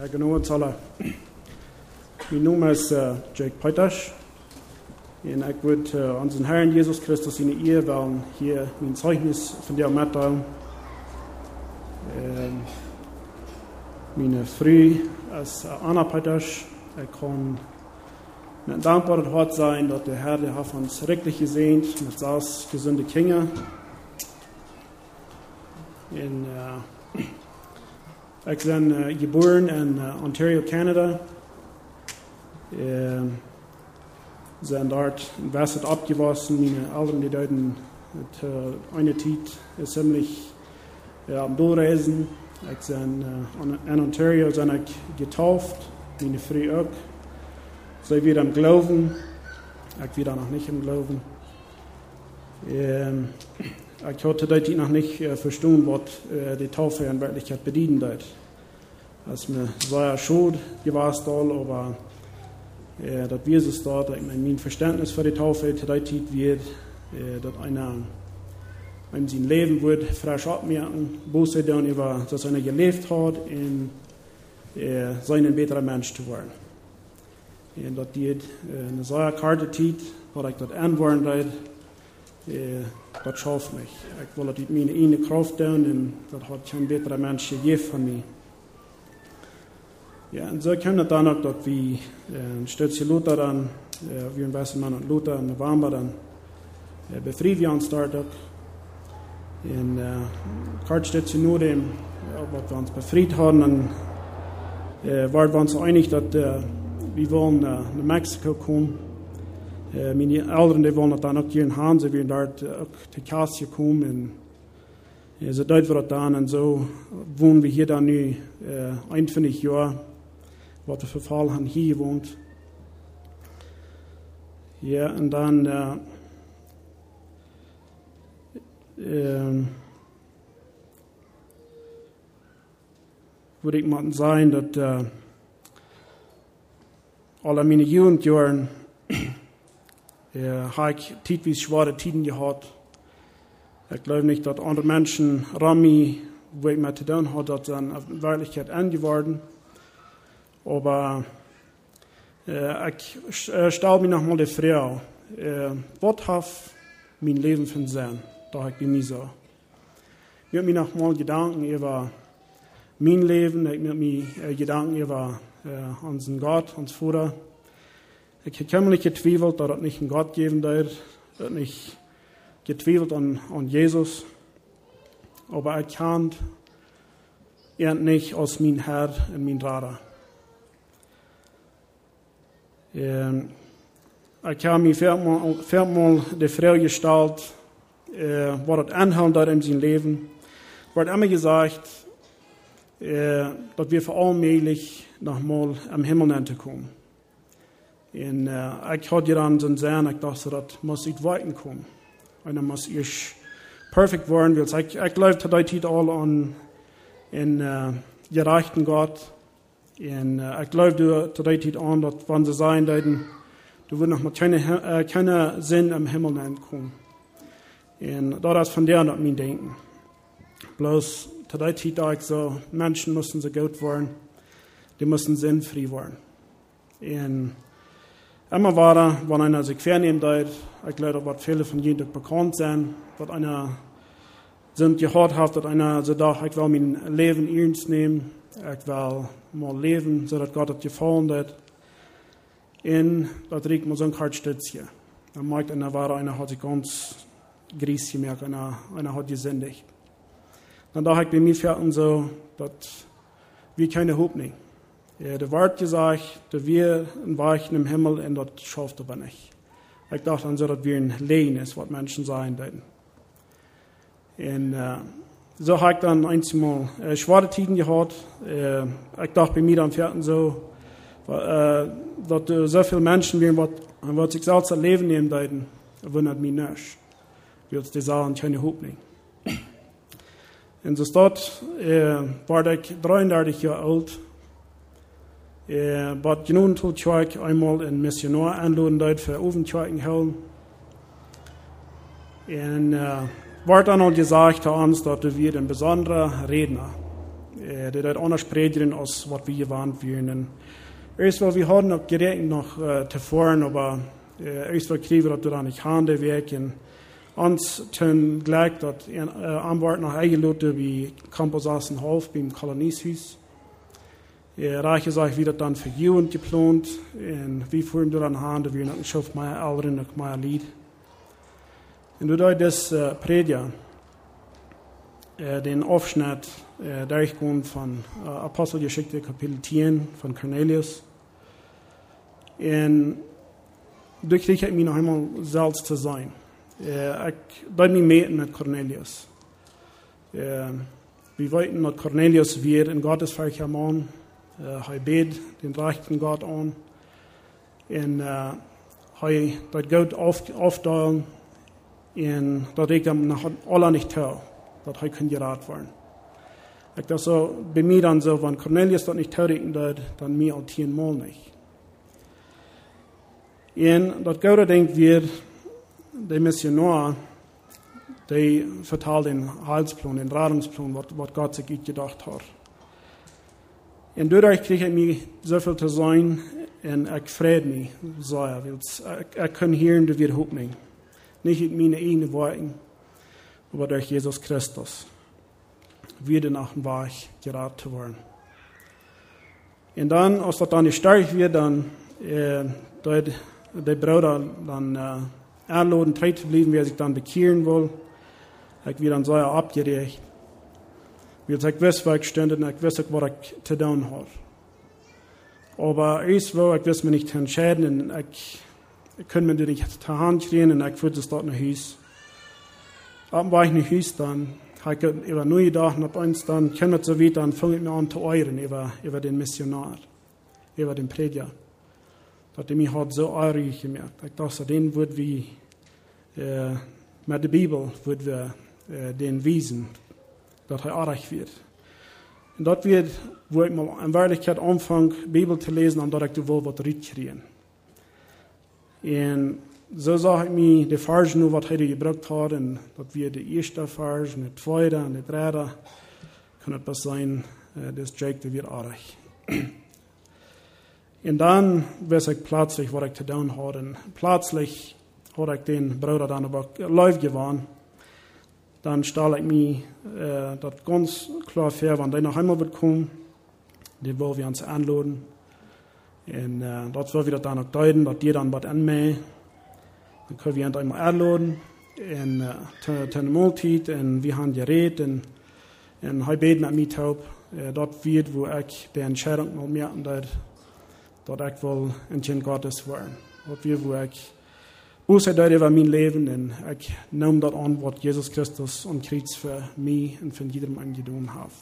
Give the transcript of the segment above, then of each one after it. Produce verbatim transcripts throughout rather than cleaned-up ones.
Ja, genau, Zoller. Mein Name ist uh, Jake Peters. Und ich würde uh, unseren Herrn Jesus Christus in die Ehe wollen, hier mein Zeugnis von dir mitteilen. Ähm, meine Frau ist uh, Anna Peters. Ich kann mit dankbarer Hart sein, dass der Herr der hat uns wirklich gesehen mit sechs gesunde Kinder. Und, uh, ich bin uh, geboren in uh, Ontario, Kanada. Uh, sind dort in Wesset abgewachsen. Meine Eltern, die deuten mit uh, einer Zeit ziemlich uh, am Durchreisen. Ich bin uh, in Ontario sind ich getauft, meine Frau auch. Sie wieder im Glauben, ich wieder noch nicht im Glauben. Uh, Ich hatte dort noch nicht äh, verstanden, was äh, die Taufe in Wirklichkeit bedienen wird. Es mir sehr schuld gewesen, aber äh, dass Jesus dort, ich meine, mein Verständnis für die Taufe zu der Zeit wird, äh, dass einer in sein Leben wird frisch abmerken, Buße dann über, dass einer gelebt hat, in äh, sein besserer Mensch zu werden. Und dass die äh, eine sehr karte Zeit, wo ich das anwenden wird, äh, das schafft mich. Ich will das meine eigene Kraft tun und das hat kein besserer Mensch gegeben von mir. Ja, und so kommt es dann auch, dass wir äh, Stütze Luther dann, äh, wir in Westermann und Luther im November dann äh, befreit wir uns dort auch. Und äh, kurz Stütze nur dem, ja, was wir uns befreit haben, dann äh, waren wir uns einig, dass äh, wir wollen äh, nach Mexiko kommen. Uh, meine Eltern die wollen dann auch hier in Hahn, sie werden dort auch zu Kassel kommen. Und uh, so dort wir das dann. Und so wohnen wir hier dann nu uh, einundzwanzig Jahre, was der Verfall haben hier gewohnt. Ja, und dann uh, uh, würde ich mal sagen, dass uh, alle meine Jugendjahren Ja, habe ich teilweise schwere Zeiten gehabt. Ich glaube nicht, dass andere Menschen Rami, wo ich mit zu tun hatte, dass dann in Wirklichkeit angeworden. Aber äh, ich äh, stelle mir nochmal die Frage, äh, was hat mein Leben für einen Sinn? Da habe ich bei mir so. Ich habe mir nochmal Gedanken über mein Leben, ich habe mir äh, Gedanken über äh, unseren Gott, unseren Vater. Ich habe nicht gezweifelt, dass es nicht einen Gott geben wird. Ich habe nicht gezweifelt an, an Jesus. Aber ich kann er nicht aus meinem Herr und meinem Vater. Ähm, ich habe mir viermal, viermal die Frage gestellt, äh, was das anhält in seinem Leben. Es wird immer gesagt, äh, dass wir vor allmählich nochmal am Himmel kommen. Und uh, ich hatte dann so einen Sinn, ich dachte, das muss ich weiterkommen. Und dann muss ich perfekt werden, weil ich, ich glaube today alle an einen uh, gerechten Gott. Und uh, ich glaube today an, dass wenn sie sein werden, du wirst noch mal keine, uh, keine Sinn am Himmel kommen. Und das ist von der an mein Denken. Bloß today ich so, Menschen müssen so gut werden, die müssen sinnfrei werden. Und immer war, wenn einer sich fernnehmen wird, ich glaube, dass viele von ihnen bekannt sind, dass einer sind gehört hat, dass einer so dachte, ich will mein Leben ernst nehmen, ich will mal leben, so dass Gott das gefallen wird. Und das riecht mir so ein Kartstützchen. Dann merkt einer, war einer hat sich ganz griesig gemerkt, einer, einer hat gesündigt. Dann dachte ich bei mir vierten so, dass wir keine Hoffnung haben. Ja, der Wort gesagt, dass wir ein Weichen im Himmel und das schafft aber nicht. Ich dachte dann so, dass wir ein Lehen ist, was Menschen sein werden. Und äh, so habe ich dann einmal äh, schwere Zeiten gehabt. Äh, ich dachte bei mir dann vierten so, äh, dass äh, so viele Menschen, die was sich selbst ein Leben nehmen werden, wundert mich nicht. Weil die sagen, keine Hoffnung. Und so dort äh, war ich dreiunddreißig Jahre alt. Was genoemd tut, ich einmal ein Missionar anladen dort für Ofentjörgen hellen. Und äh, wird dann auch gesagt zu uns, dass wir ein besonderer Redner. äh, die dort anders predigen, als was wir gewarnt werden. Erst weil wir haben noch gerechnet noch äh, zu fahren, aber äh, erst weil kriegen wir das da nicht Hände weg. Und uns tun gleich, dass äh, am Bord noch eingeladen wie Campus Assenhof beim Kolonieshaus. Äh, Reiche sage ich, wie das dann für Jugend geplant. Und wie fuhren wir dann Hände, wir noch auf meine Eltern und mein Lied. Und du da das äh, Prediger, äh, den Aufschnitt äh, durchgehen von äh, Apostelgeschichte Kapitel zehn von Cornelius. Und du kriegst mich noch einmal selbst zu sein. Äh, ich bin mich meten mit Cornelius. Äh, wir wollten, dass Cornelius wird ein gottesfürchtiger Mann. Er bet den rechten Gott an. Und er hat Gott aufgeteilt. Und dat ik hem nog alle niet tell, dat hij kan geraad worden. Ik dacht zo, bij mij dan zo, van Cornelius dat niet tell, dan mij al tienmaal niet. En dat Gouda denkt weer, de missionaar, die vertelt den Heilsplan, den Radungsplan, wat, wat God zich gedacht had. En doordat kreeg ik mij zoveel te zijn, en ik vrede mij, zei hij, ik, ik kan hier in de weerhoopning. Nicht in meine eigenen Worten, aber durch Jesus Christus wieder nach dem Weg geraten zu werden. Und dann, als das dann nicht stark wird, dann äh, der, der Bruder dann äh, einladen, treu zu bleiben, wer sich dann bekehren will. Ich werde dann so abgerecht. Weil ich weiß, wo ich stehe und ich weiß, was ich zu tun habe. Aber erst wo, ich weiß mich nicht entscheiden und ich Ich kann mir das nicht zur Hand kriegen und ich führe das dort nach Haus. Abends war ich nach Haus, dann habe ich über neue gedacht, und ab eins dann können wir so weit, dann fange ich mir an zu euren über, über den Missionar, über den Prediger. Das hat mich halt so eurig gemerkt. Ich dachte, den wird wie, äh, mit der Bibel, wird wir äh, den wiesen, dass er eurig wird. Und das wird, wo ich mal in Wirklichkeit anfange, Bibel zu lesen, und dass ich da wohl was kriegen. Und so sage ich mir, die Verse nur, was heute gebracht hat, und das wir die erste Verse, und die zweite, und die dritte, kann etwas sein, das Jake, der wird artig. Und dann weiß ich plötzlich, was ich zu tun hatte. Und plötzlich habe ich den Bruder dann aber live gewonnen. Dann stelle ich mir äh, das ganz klar vor, wenn der nach Hause wird kommen, die wollen wir uns einladen. Und äh, das will wir dann auch deuten, dass die dann was anmähen. Dann können wir uns einmal einladen, und äh, zu einer Mahlzeit, und wir haben geredet, und, und heute beten mit mir taub. Äh, dort wird, wo ich die Entscheidung mal merken, dass, dass ich will ein Kind Gottes werden. Dort wird, wo ich Buße deute über mein Leben, und ich nehme das an, was Jesus Christus am Kreuz für mich und für jedem angetan hat.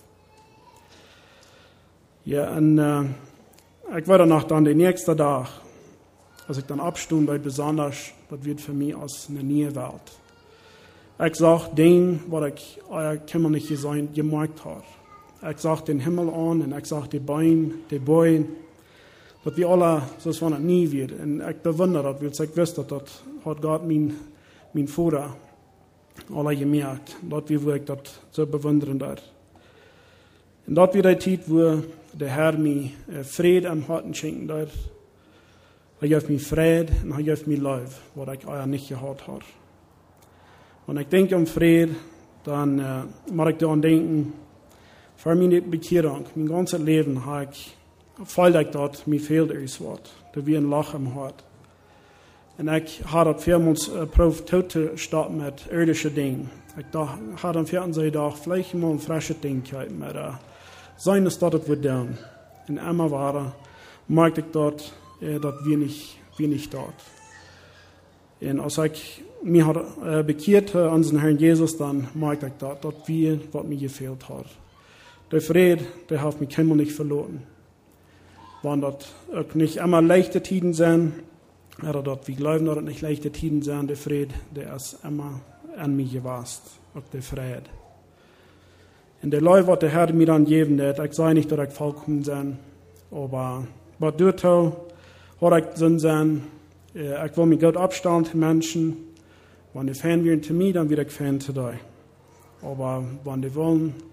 Ja, und äh, ich war danach dann den nächsten Tag, als ich dann abstund, weil besonders, das wird für mich als eine neue Welt. Ich sag den, was ich euer Kimmel nicht gesehen, gemerkt habe. Ich sag den Himmel an, und ich sag die Bäume, die Bäume, dass wir alle, so es es nie wird. Und ich bewundere das, weil ich wusste, dass das hat Gott mein, mein Vater alle gemerkt. Dort wie ich das so bewundern darf. Und dort wird die Zeit, wo der Herr mir Friede am Herzen schenken darf. Er gibt mir Friede und er gibt mir Liebe, was ich euer nicht gehabt habe. Wenn ich denke um Friede, dann äh, muss ich daran denken, für meine Bekehrung, mein ganzes Leben habe ich, fällt ich dort, mir fehlt etwas was, da wie ein Lach im Hart. Und ich habe das vielmals äh, probiert, tot zu starten mit irdischen Dingen. Ich habe am Fernsehen gedacht, vielleicht mal ein frisches Ding mit äh, sein, dass das wird tun. Und immer war, merkte ich dort, äh, dass wir nicht, wir nicht dort. Und als ich mich äh, bekehrt habe an den Herrn Jesus, dann merkte ich dort, dass wir, was mir gefehlt hat. Der Friede, der hat mich immer nicht verloren. Wenn das auch nicht immer leichte Tiden sind, oder dort, wir glauben, dass das nicht leichte Tiden sind, der Friede, der ist immer an mich gewasst, auch der Friede. Und der Leute, was der Herr mir dann geben wird, ich sage nicht, dass ich vollkommen bin, aber was du tust, hat ich Sinn sein, ich will mich Gott abstellen zu Menschen, wenn die Fan werden zu mir, dann werde ich Fan zu dir. Aber wenn die wollen,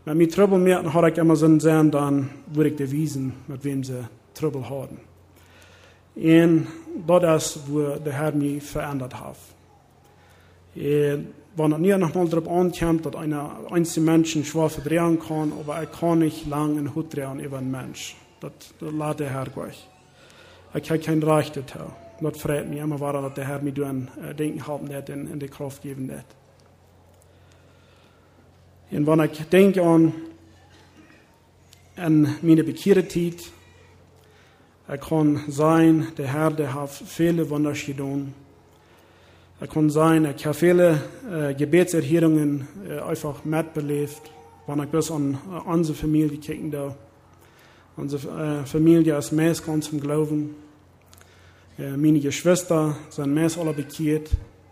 Mit mir Trouble merken, hatte ich immer so einen Sinn, dann würde ich dir wiesen, mit wem sie Trouble hatten. Und das ist, wo der Herr mich verändert hat. Wenn es nie nochmal darauf ankommt, dass eine einzelne Menschen schwer verdrehen kann, aber er kann nicht lang in Hut drehen über einen Mensch. Das, das lässt der Herr gleich. Ich habe kein Recht dazu. Das freut mich immer weiter, dass der Herr mich durch ein Denken haben wird und in die Kraft geben wird. Und wenn ich denke an, an meine Bekehrtheit, er kann sein, der Herr, der hat viele Wunder getan. Er kann sein, er hat viele äh, Gebetserhörungen äh, einfach mitbelebt. Wenn ich bis an äh, unsere Familie kicken da. Unsere äh, Familie ist meist ganz zum Glauben. Äh, meine Geschwister sind meist alle bekehrt.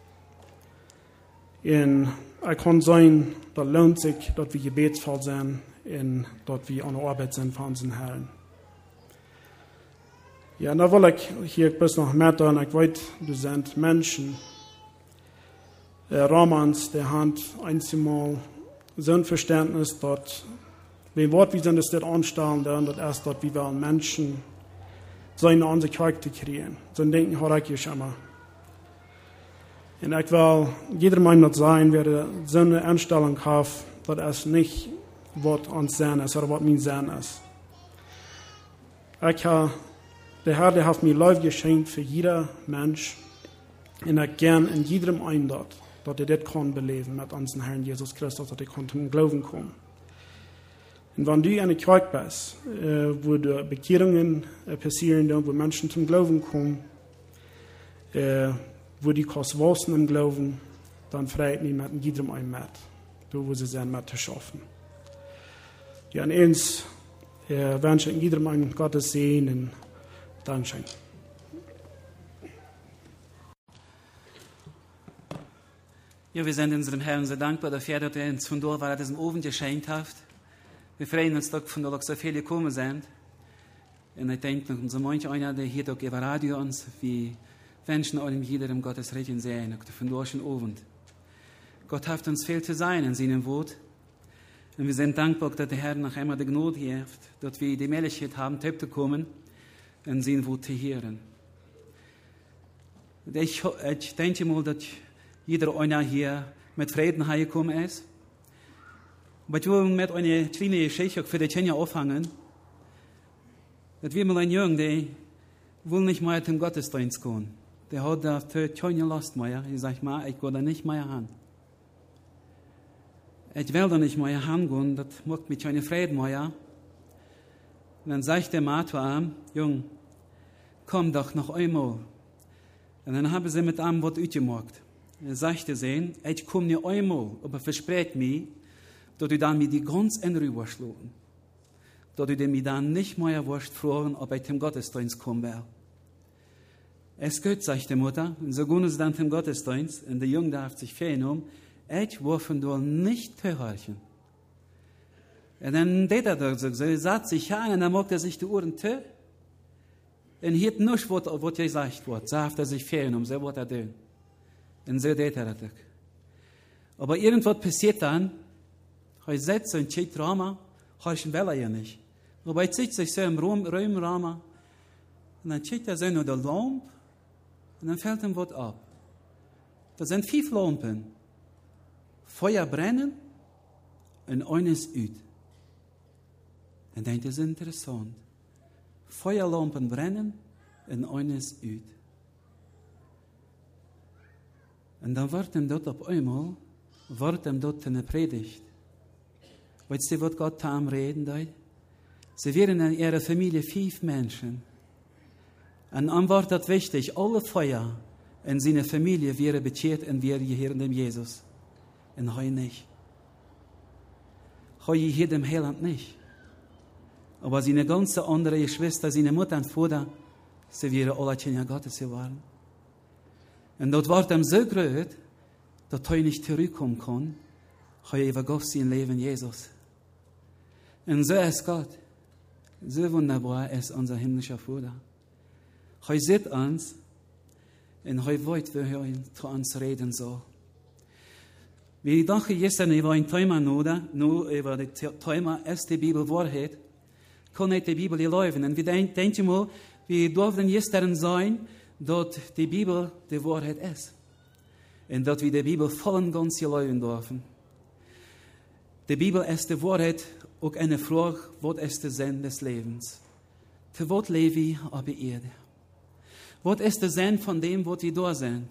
Und er kann sein, das lohnt sich, dass wir gebetsvoll sind und dass wir an der Arbeit sind von unseren Herren. Ja, und da will ich hier bis noch mehr tun. Ich weiß, du sind Menschen. Äh, Romans, der hat einmal so ein Verständnis, dass wenn Wort wie sind, das dort anstellen, dann das erst dort, wie wir Menschen seine unsere Charakter kriegen. So ein Denken habe ich schon immer. Und ich will jeder Meinung sein, wer so eine Einstellung hat, dass es nicht was uns sein ist, oder was mein Sein ist. Ich habe Der Herr, der hat mir Leben geschenkt für jeder Mensch. Und ich gern in jedem einen dort, dass er das kann beleben mit unserem Herrn Jesus Christus, dass er kann zum Glauben kommen. Und wenn du in einer Kirche bist, äh, wo die Bekehrungen äh, passieren, wo Menschen zum Glauben kommen, äh, wo die Kost wachsen im Glauben, dann freut mich mit jedem einen mit, da wo sie sind, mit zu schaffen. Ja, und eins äh, wünsche ich jedem einen Gottes Segen und Dankeschön. Ja, wir sind unserem Herrn sehr dankbar dafür, dass er uns von dort, weil er diesen Ofen geschenkt hat. Wir freuen uns, dass von dort so viele gekommen sind. Und ich denke, so manch einer, der hier durch über Radio uns, wie wünschen allem jedem Gottes Reden sehen, von dort den Ofen. Gott hat uns viel zu sein in seinem Wort. Und wir sind dankbar, dass der Herr noch einmal die Gnade gibt, dass wir die Möglichkeit haben, zu kommen und sein Wort zu hören. Ich, ich denke mal, dass jeder einer hier mit Frieden hergekommen ist. Aber ich will mit einer kleinen Geschichte für die Kinder aufhängen. Das wir mal ein Jungen, der will nicht mehr zum Gottesdienst gehen. Der hat da keine Lust mehr. Ich sage mal, ich will da nicht mehr hin. Ich will da nicht mehr hingehen, das macht mich keine Freude mehr. Und dann sagt der Mann zu ihm, Jung, komm doch noch einmal. Und dann haben sie mit einem Wort ausgemacht. Er sagte sie, ich komme nicht einmal, aber versprecht mir, dass du dann mir die ganz in Ruhe schlagen. Dass du mir dann nicht mehr wirst fragen, ob ich zum Gottesdienst kommen will. Es geht, sagt die Mutter, und so gehen sie dann zum Gottesdienst, und der Junge darf sich fehlen, ich will von dort nicht gehorchen. Und dann deed er das so, er sagt sich an, und dann macht er sich die Ohren zu, und hielt nicht, was gesagt wird, so hat er sich fehlen, um so wird er tun. Und so deed er das. Aber irgendwas passiert dann, er setzt so ein Zeitrahmen, horchen will er ja nicht. Aber er zieht sich so im Raumrahmen, und dann zieht er so nur die Lampe, und dann fällt ihm was ab. Das sind fünf Lampen. Feuer brennen, und eines üt. Dann denkt er, das ist interessant. Feuerlampen brennen, und eines üt. Und dann wird ihm dort auf einmal, wird ihm dort eine Predigt. Weißt du, was Gott da am Reden da? Sie wären in ihrer Familie fünf Menschen. Und dann wird das wichtig, alle Feuer in seiner Familie wäre bekehrt und wäre hier in dem Jesus. Und heute nicht. Heute hier dem Heiland nicht. Aber seine ganze andere Geschwister, seine Mutter und Vater, sie wären alle Kinder Gottes geworden. Und dort war ihm so groß, dass er nicht zurückkommen kann, heute übergab sein Leben Jesus. Und so ist Gott. So wunderbar ist unser himmlischer Vater. Er sieht uns und er weiß, wie er zu uns reden soll. Wie dachte gestern über ein Thema nur, nur über das Thema, ist die Bibel Wahrheit, kann nicht die Bibel laufen. Und wir denken mal, wir dürfen gestern sein, dass die Bibel die Wahrheit ist. Und dass wir die Bibel voll und ganz laufen dürfen. Die Bibel ist die Wahrheit, auch eine Frage, was ist der Sinn des Lebens? Für was lebe ich auf der Erde? Was ist der Sinn von dem, was wir da sind?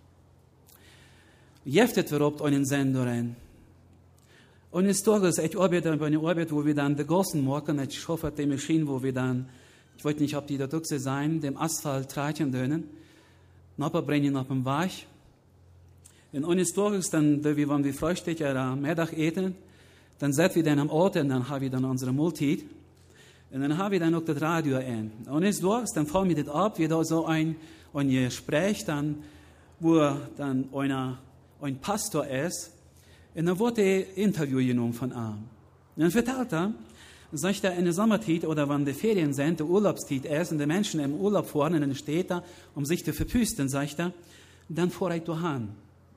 Jeftet wir oft einen Sinn darin. Und es ist ich arbeite bei einer Arbeit, wo wir dann die Gossen machen, ich hoffe, die Maschine, wo wir dann, ich weiß nicht, ob die da drüben sein, dem Asphalt tragen können, nachher bringen auf dem Weg. Und eines Tages, dann, wenn wir Frühstück oder Mittag essen, dann sind wir dann am Ort und dann haben wir dann unsere Multit. Und dann haben wir dann auch das Radio ein. Und eines Tages, dann fallen wir das ab, wie da so ein, ein Gespräch, dann, wo dann einer, ein Pastor ist, und dann wurde ein Interview genommen von ihm. Und dann vertellt er, sagt er, in der Sommerzeit oder wenn die Ferien sind, der Urlaubszeit ist und die Menschen im Urlaub fahren und dann steht er, um sich zu verpüsten, sagt er, dann fahre ich dahin.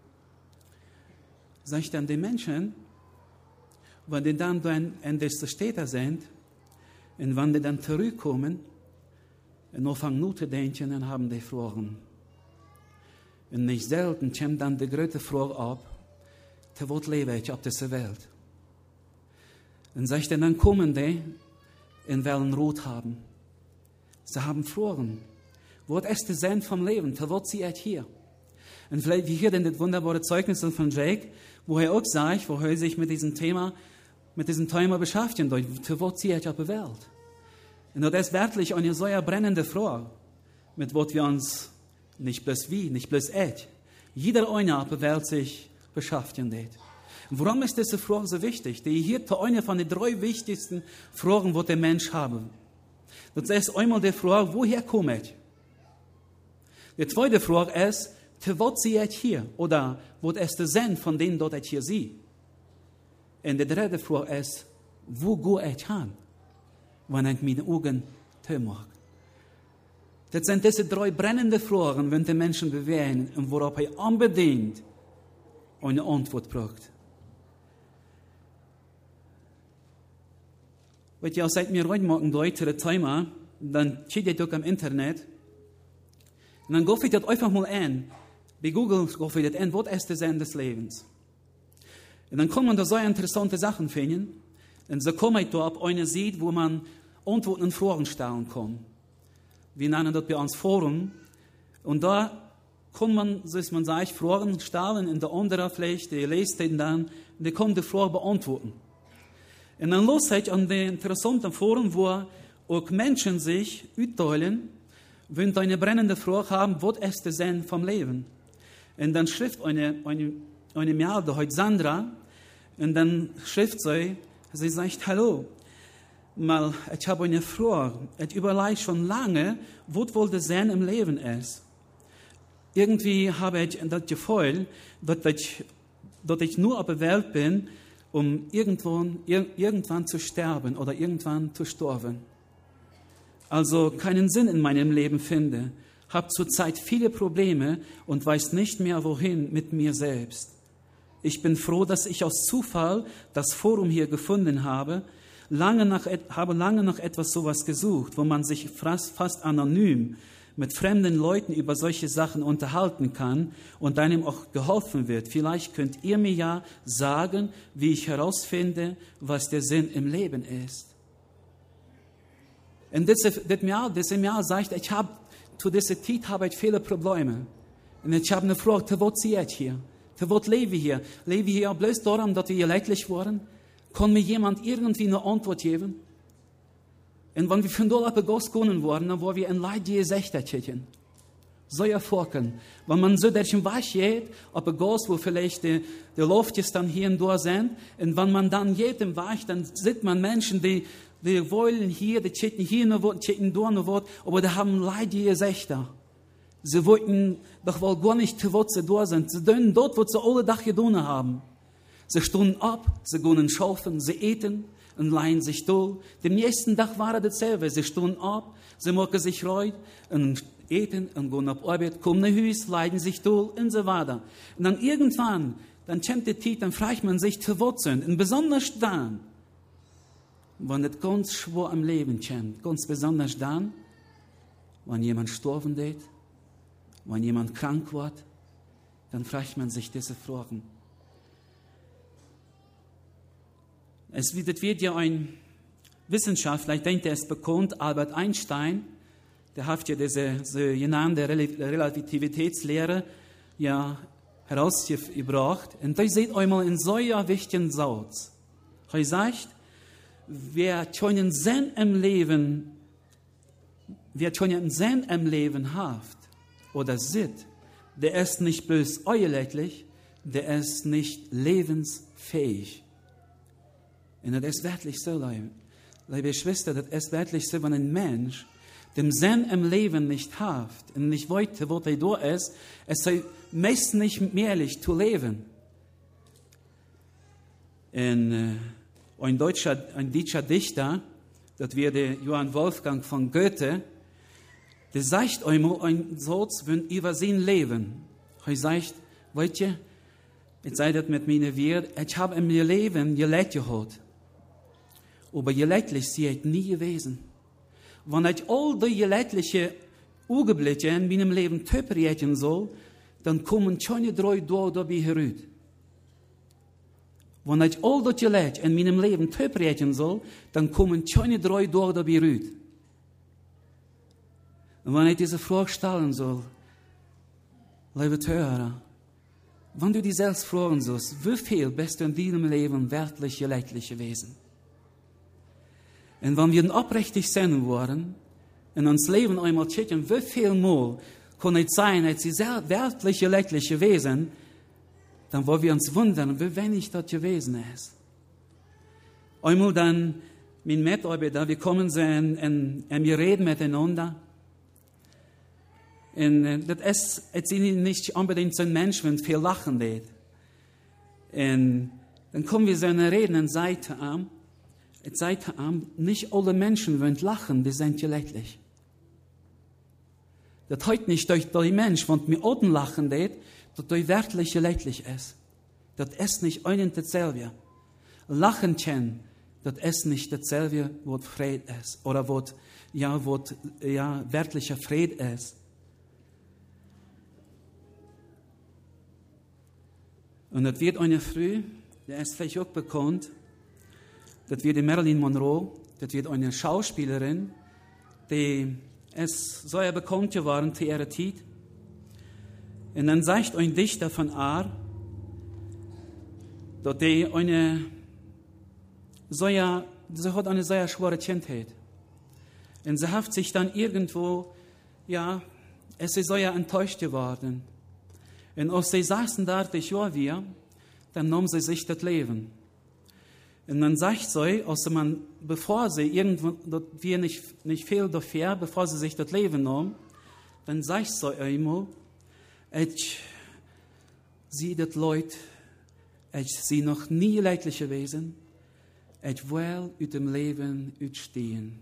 Sagt dann die Menschen, wenn die dann in der Städte sind und wenn die dann zurückkommen und anfangen nur zu denken, dann haben die Fragen. Und nicht selten kommt dann die große Frage ab, zu was lebe ich auf dieser Welt? Und sagt er, dann kommen die und wollen Rot haben. Sie haben Fragen. Was ist der Sinn vom Leben? Zu was sie hier? Und vielleicht wie hier denn das wunderbare Zeugnis von Jake, wo er auch sagt, wo er sich mit diesem Thema, mit diesem Thema beschäftigt, zu was sie auf der Welt? Und das ist wirklich eine so brennende Frage, mit was wir uns nicht bloß wie, nicht bloß et. Jeder eine auf der Welt sich beschäftigen. Und warum ist diese Frage so wichtig? Die hier ist eine von den drei wichtigsten Fragen, die der Mensch hat. Das ist einmal die Frage, woher komme ich? Die zweite Frage ist, zu was sehe ich hier? Oder was ist der Sinn von dem, was ich hier sehe? Und die dritte Frage ist, wo gehe ich hin, wenn ich meine Augen zumache? Das sind diese drei brennende Fragen, wenn die Menschen bewegen und worauf er unbedingt eine Antwort braucht. Wenn ihr seit mir reinmachen Leute das Thema, dann steht ihr doch im Internet und dann gucke ich das einfach mal an. Bei Google gucke ich das an, was ist der Sinn des Lebens? Und dann kann man da so interessante Sachen finden. Und so komme ich da auf eine Seite, wo man Antworten und Fragen stellen kann. Wir nennen das bei uns Forum. Und da kann man, so ist man sagt, Fragen stellen in der anderen vielleicht, die liest den dann, und die kann die Frage beantworten. Und dann los ich an den interessanten Forum, wo auch Menschen sich mitteilen, wenn sie eine brennende Frage haben, was ist der Sinn vom Leben? Und dann schreibt eine, eine, eine Mädel, die heißt Sandra, und dann schreibt sie, sie sagt, hallo, mal, ich habe eine Frage, ich überlege schon lange, was wohl der Sinn im Leben ist. Irgendwie habe ich das Gefühl, dass ich, dass ich nur auf der Welt bin, um irgendwann, irgendwann zu sterben oder irgendwann zu sterben. Also keinen Sinn in meinem Leben finde, habe zurzeit viele Probleme und weiß nicht mehr, wohin mit mir selbst. Ich bin froh, dass ich aus Zufall das Forum hier gefunden habe, lange nach, habe lange nach etwas sowas gesucht, wo man sich fast, fast anonym mit fremden Leuten über solche Sachen unterhalten kann und einem auch geholfen wird. Vielleicht könnt ihr mir ja sagen, wie ich herausfinde, was der Sinn im Leben ist. Und das, das Jahr, das Jahr sagt, ich habe, zu dieser Zeit habe ich viele Probleme. Und ich habe eine Frage, zu was sehe ich hier? Zu was lebe ich hier? Lebe ich hier bloß daran, dass wir hier leidlich waren? Kann mir jemand irgendwie eine Antwort geben? Und wenn wir von dort ab gegangen waren, dann waren wir in Leid die Gesichterchen. So erfolgen. Wenn man so durch den Weg geht, ob ein Gas, wo vielleicht die, die Luft ist dann hier und da sind, und wenn man dann geht im Weg, dann sieht man Menschen, die, die wollen hier, die checken hier noch was, checken da noch was, aber die haben Leid die Gesichter. Sie wollten doch wohl gar nicht, wo sie da sind. Sie tun dort, wo sie alle Tag getan haben. Sie stunden ab, sie gehen schaufeln, sie eten und leihen sich da. Den nächsten Tag war es dasselbe. Sie stunden ab, sie machen sich reut und eten und gehen auf Arbeit, kommen nach Hause, leiden sich da und so weiter. Und dann irgendwann, dann kennt die Zeit, dann fragt man sich zu wurzeln. Und besonders dann, wenn es ganz schwer am Leben kennt, ganz besonders dann, wenn jemand sterben wird, wenn jemand krank wird, dann fragt man sich diese Fragen. Es wird ja ein Wissenschaftler, ich denke, er ist bekannt, Albert Einstein, der hat ja diese sogenannte Relativitätslehre ja herausgebracht. Und da seht einmal in so einem wichtigen Satz. Er sagt, wer keinen Sinn im Leben, wer keinen Sinn im Leben hat oder sieht, der ist nicht bloß äußerlich, der ist nicht lebensfähig. Und das ist wirklich so, liebe, liebe Schwester, das ist wirklich so, wenn ein Mensch den Sinn im Leben nicht hat und nicht weiß, wo er da ist, es sei meist nicht mehrlich zu leben. Und, äh, ein, deutscher, ein deutscher Dichter, das wäre der Johann Wolfgang von Goethe, der sagt einmal ein Satz über sein Leben. Er sagt, weißt du, ich sage das mit meinen Worten, ich habe in meinem Leben gelebt gehabt, aber geleidlich sie hat nie gewesen. Wenn ich all die geleidlichen Augenblicke in meinem Leben töperieren soll, dann kommen keine drei Tage dabei heraus. Wenn ich all das Geleit in meinem Leben töperieren soll, dann kommen keine drei Tage dabei heraus. Und wenn ich diese Frage stellen soll, liebe Zuhörer, wenn du dich selbst fragen sollst, wie viel bist du in deinem Leben wirklich geleidlich gewesen? Und wenn wir aufrichtig sein wollen, in uns Leben einmal checken, wie viel Mal kann es sein, dass sie sehr wirklich geleidlich gewesen, dann wollen wir uns wundern, wie wenig das gewesen ist. Einmal dann, mein Mitarbeiter, wir kommen so und, und, und wir reden miteinander. Und das ist, es ist nicht unbedingt so ein Mensch, wenn viel lachen wird. Und dann kommen wir so und reden und sagen ihm, es sagt ihm, nicht alle Menschen wollen lachen, die sind geleidlich. Das heißt nicht, dass der Mensch, wenn mir oben lachen wird, dass er wirklich geleidlich ist. Das ist nicht ein und dasselbe. Lachen können, das ist nicht dasselbe, was Fried ist. Oder was, ja, was, ja, wirklicher Fried ist. Und das wird eine Früh, der ist vielleicht auch bekannt, das wird die Marilyn Monroe, das wird eine Schauspielerin, die ist so ja bekannt geworden zu ihrer Zeit. Und dann sagt ein Dichter von Aar, dass die eine so ja, sie hat eine sehr schwere Kindheit. Und sie hat sich dann irgendwo, ja, es ist so ja enttäuscht geworden. Und als sie saßen da, die ja wir, dann nahm sie sich das Leben. Und dann sagt sie, also man, bevor sie irgendwo, wir nicht, nicht viel dafür, bevor sie sich das Leben nahm, dann sagt sie einmal, ich sehe das Leute, ich sehe noch nie leidlich gewesen, ich will ut dem Leben utstehen.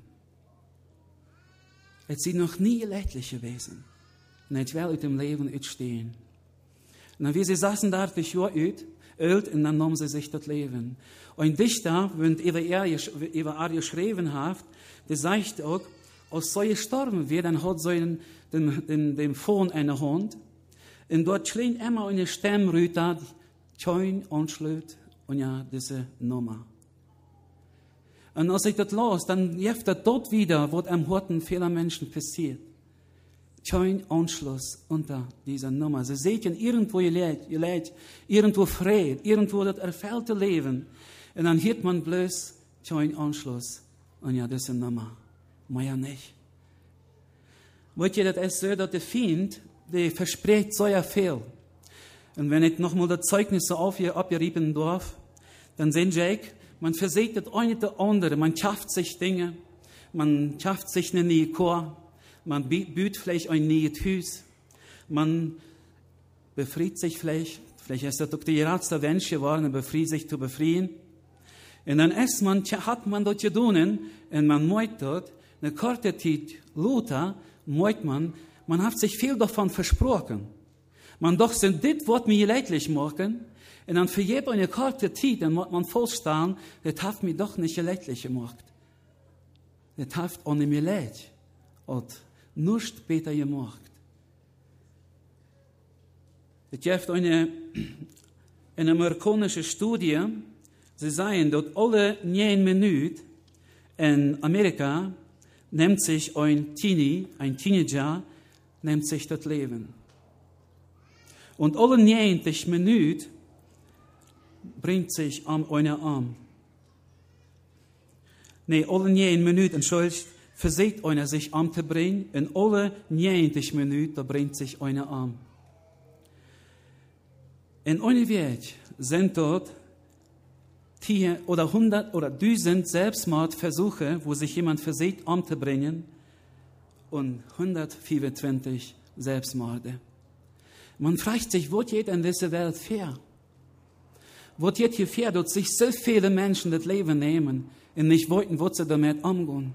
Ich sehe noch nie leidlich gewesen, und ich will ut dem Leben utstehen. Und dann wie sie saßen da, die Jahr ut, und dann nahmen sie sich das Leben. Ein Dichter, wenn über er geschrieben hat, der sagt auch, als so gestorben wird, dann hat so in dem, dem, dem Phone eine Hund, und dort schlägt immer eine Stimme runter, kein Anschluss, und ja, diese Nummer. Und als ich das las, dann jeft das dort wieder, was am Horten vieler Menschen passiert. Kein Anschluss unter dieser Nummer. Sie sehen irgendwo ihr Leid, ihr Leid, irgendwo Fried, irgendwo das erfüllte Leben. Und dann hört man bloß kein Anschluss. Und ja, diese Nummer. Aber ja nicht. Wollt ihr, das ist so, dass der Feind, der verspricht so ja viel. Und wenn ich nochmal das Zeugnis so abgerieben darf, dann sehen Sie, man versägt das eine oder andere, man schafft sich Dinge, man schafft sich eine neue Chor, man büht vielleicht ein neues Haus, man befreit sich vielleicht, vielleicht ist das doch die letzte Wunsch geworden, man befreit sich zu befreien. Und dann ist man, hat man das getan, und man meint dort, eine kurze Zeit Luther, meint man, man hat sich viel davon versprochen. Man doch sind dit, was mir leidlich machen, Und dann für jede eine kurze Zeit, dann muss man vorstellen, das hat mich doch nicht leidlich gemacht. Das hat auch nicht mehr leid. Und nicht besser gemacht. Es gibt eine, eine amerikanische Studie, sie sagen, dass alle neun Minuten in Amerika nimmt sich ein Teenie, ein Teenager, nimmt sich das Leben. Und alle neunzig Minuten bringt sich an einer Arm. Nee, alle neun Minuten, entschuldigt, versucht einer sich Arm zu bringen, und alle neunzig Minuten, da bringt sich einer Arm. In einer Welt sind dort zehn oder hundert oder tausend Selbstmordversuche, wo sich jemand versucht, umzubringen, und hundertfünfundzwanzig Selbstmorde. Man fragt sich, wo geht in dieser Welt fair? Wo geht hier fair, dass sich so viele Menschen das Leben nehmen und nicht wollten, wo sie damit umgehen?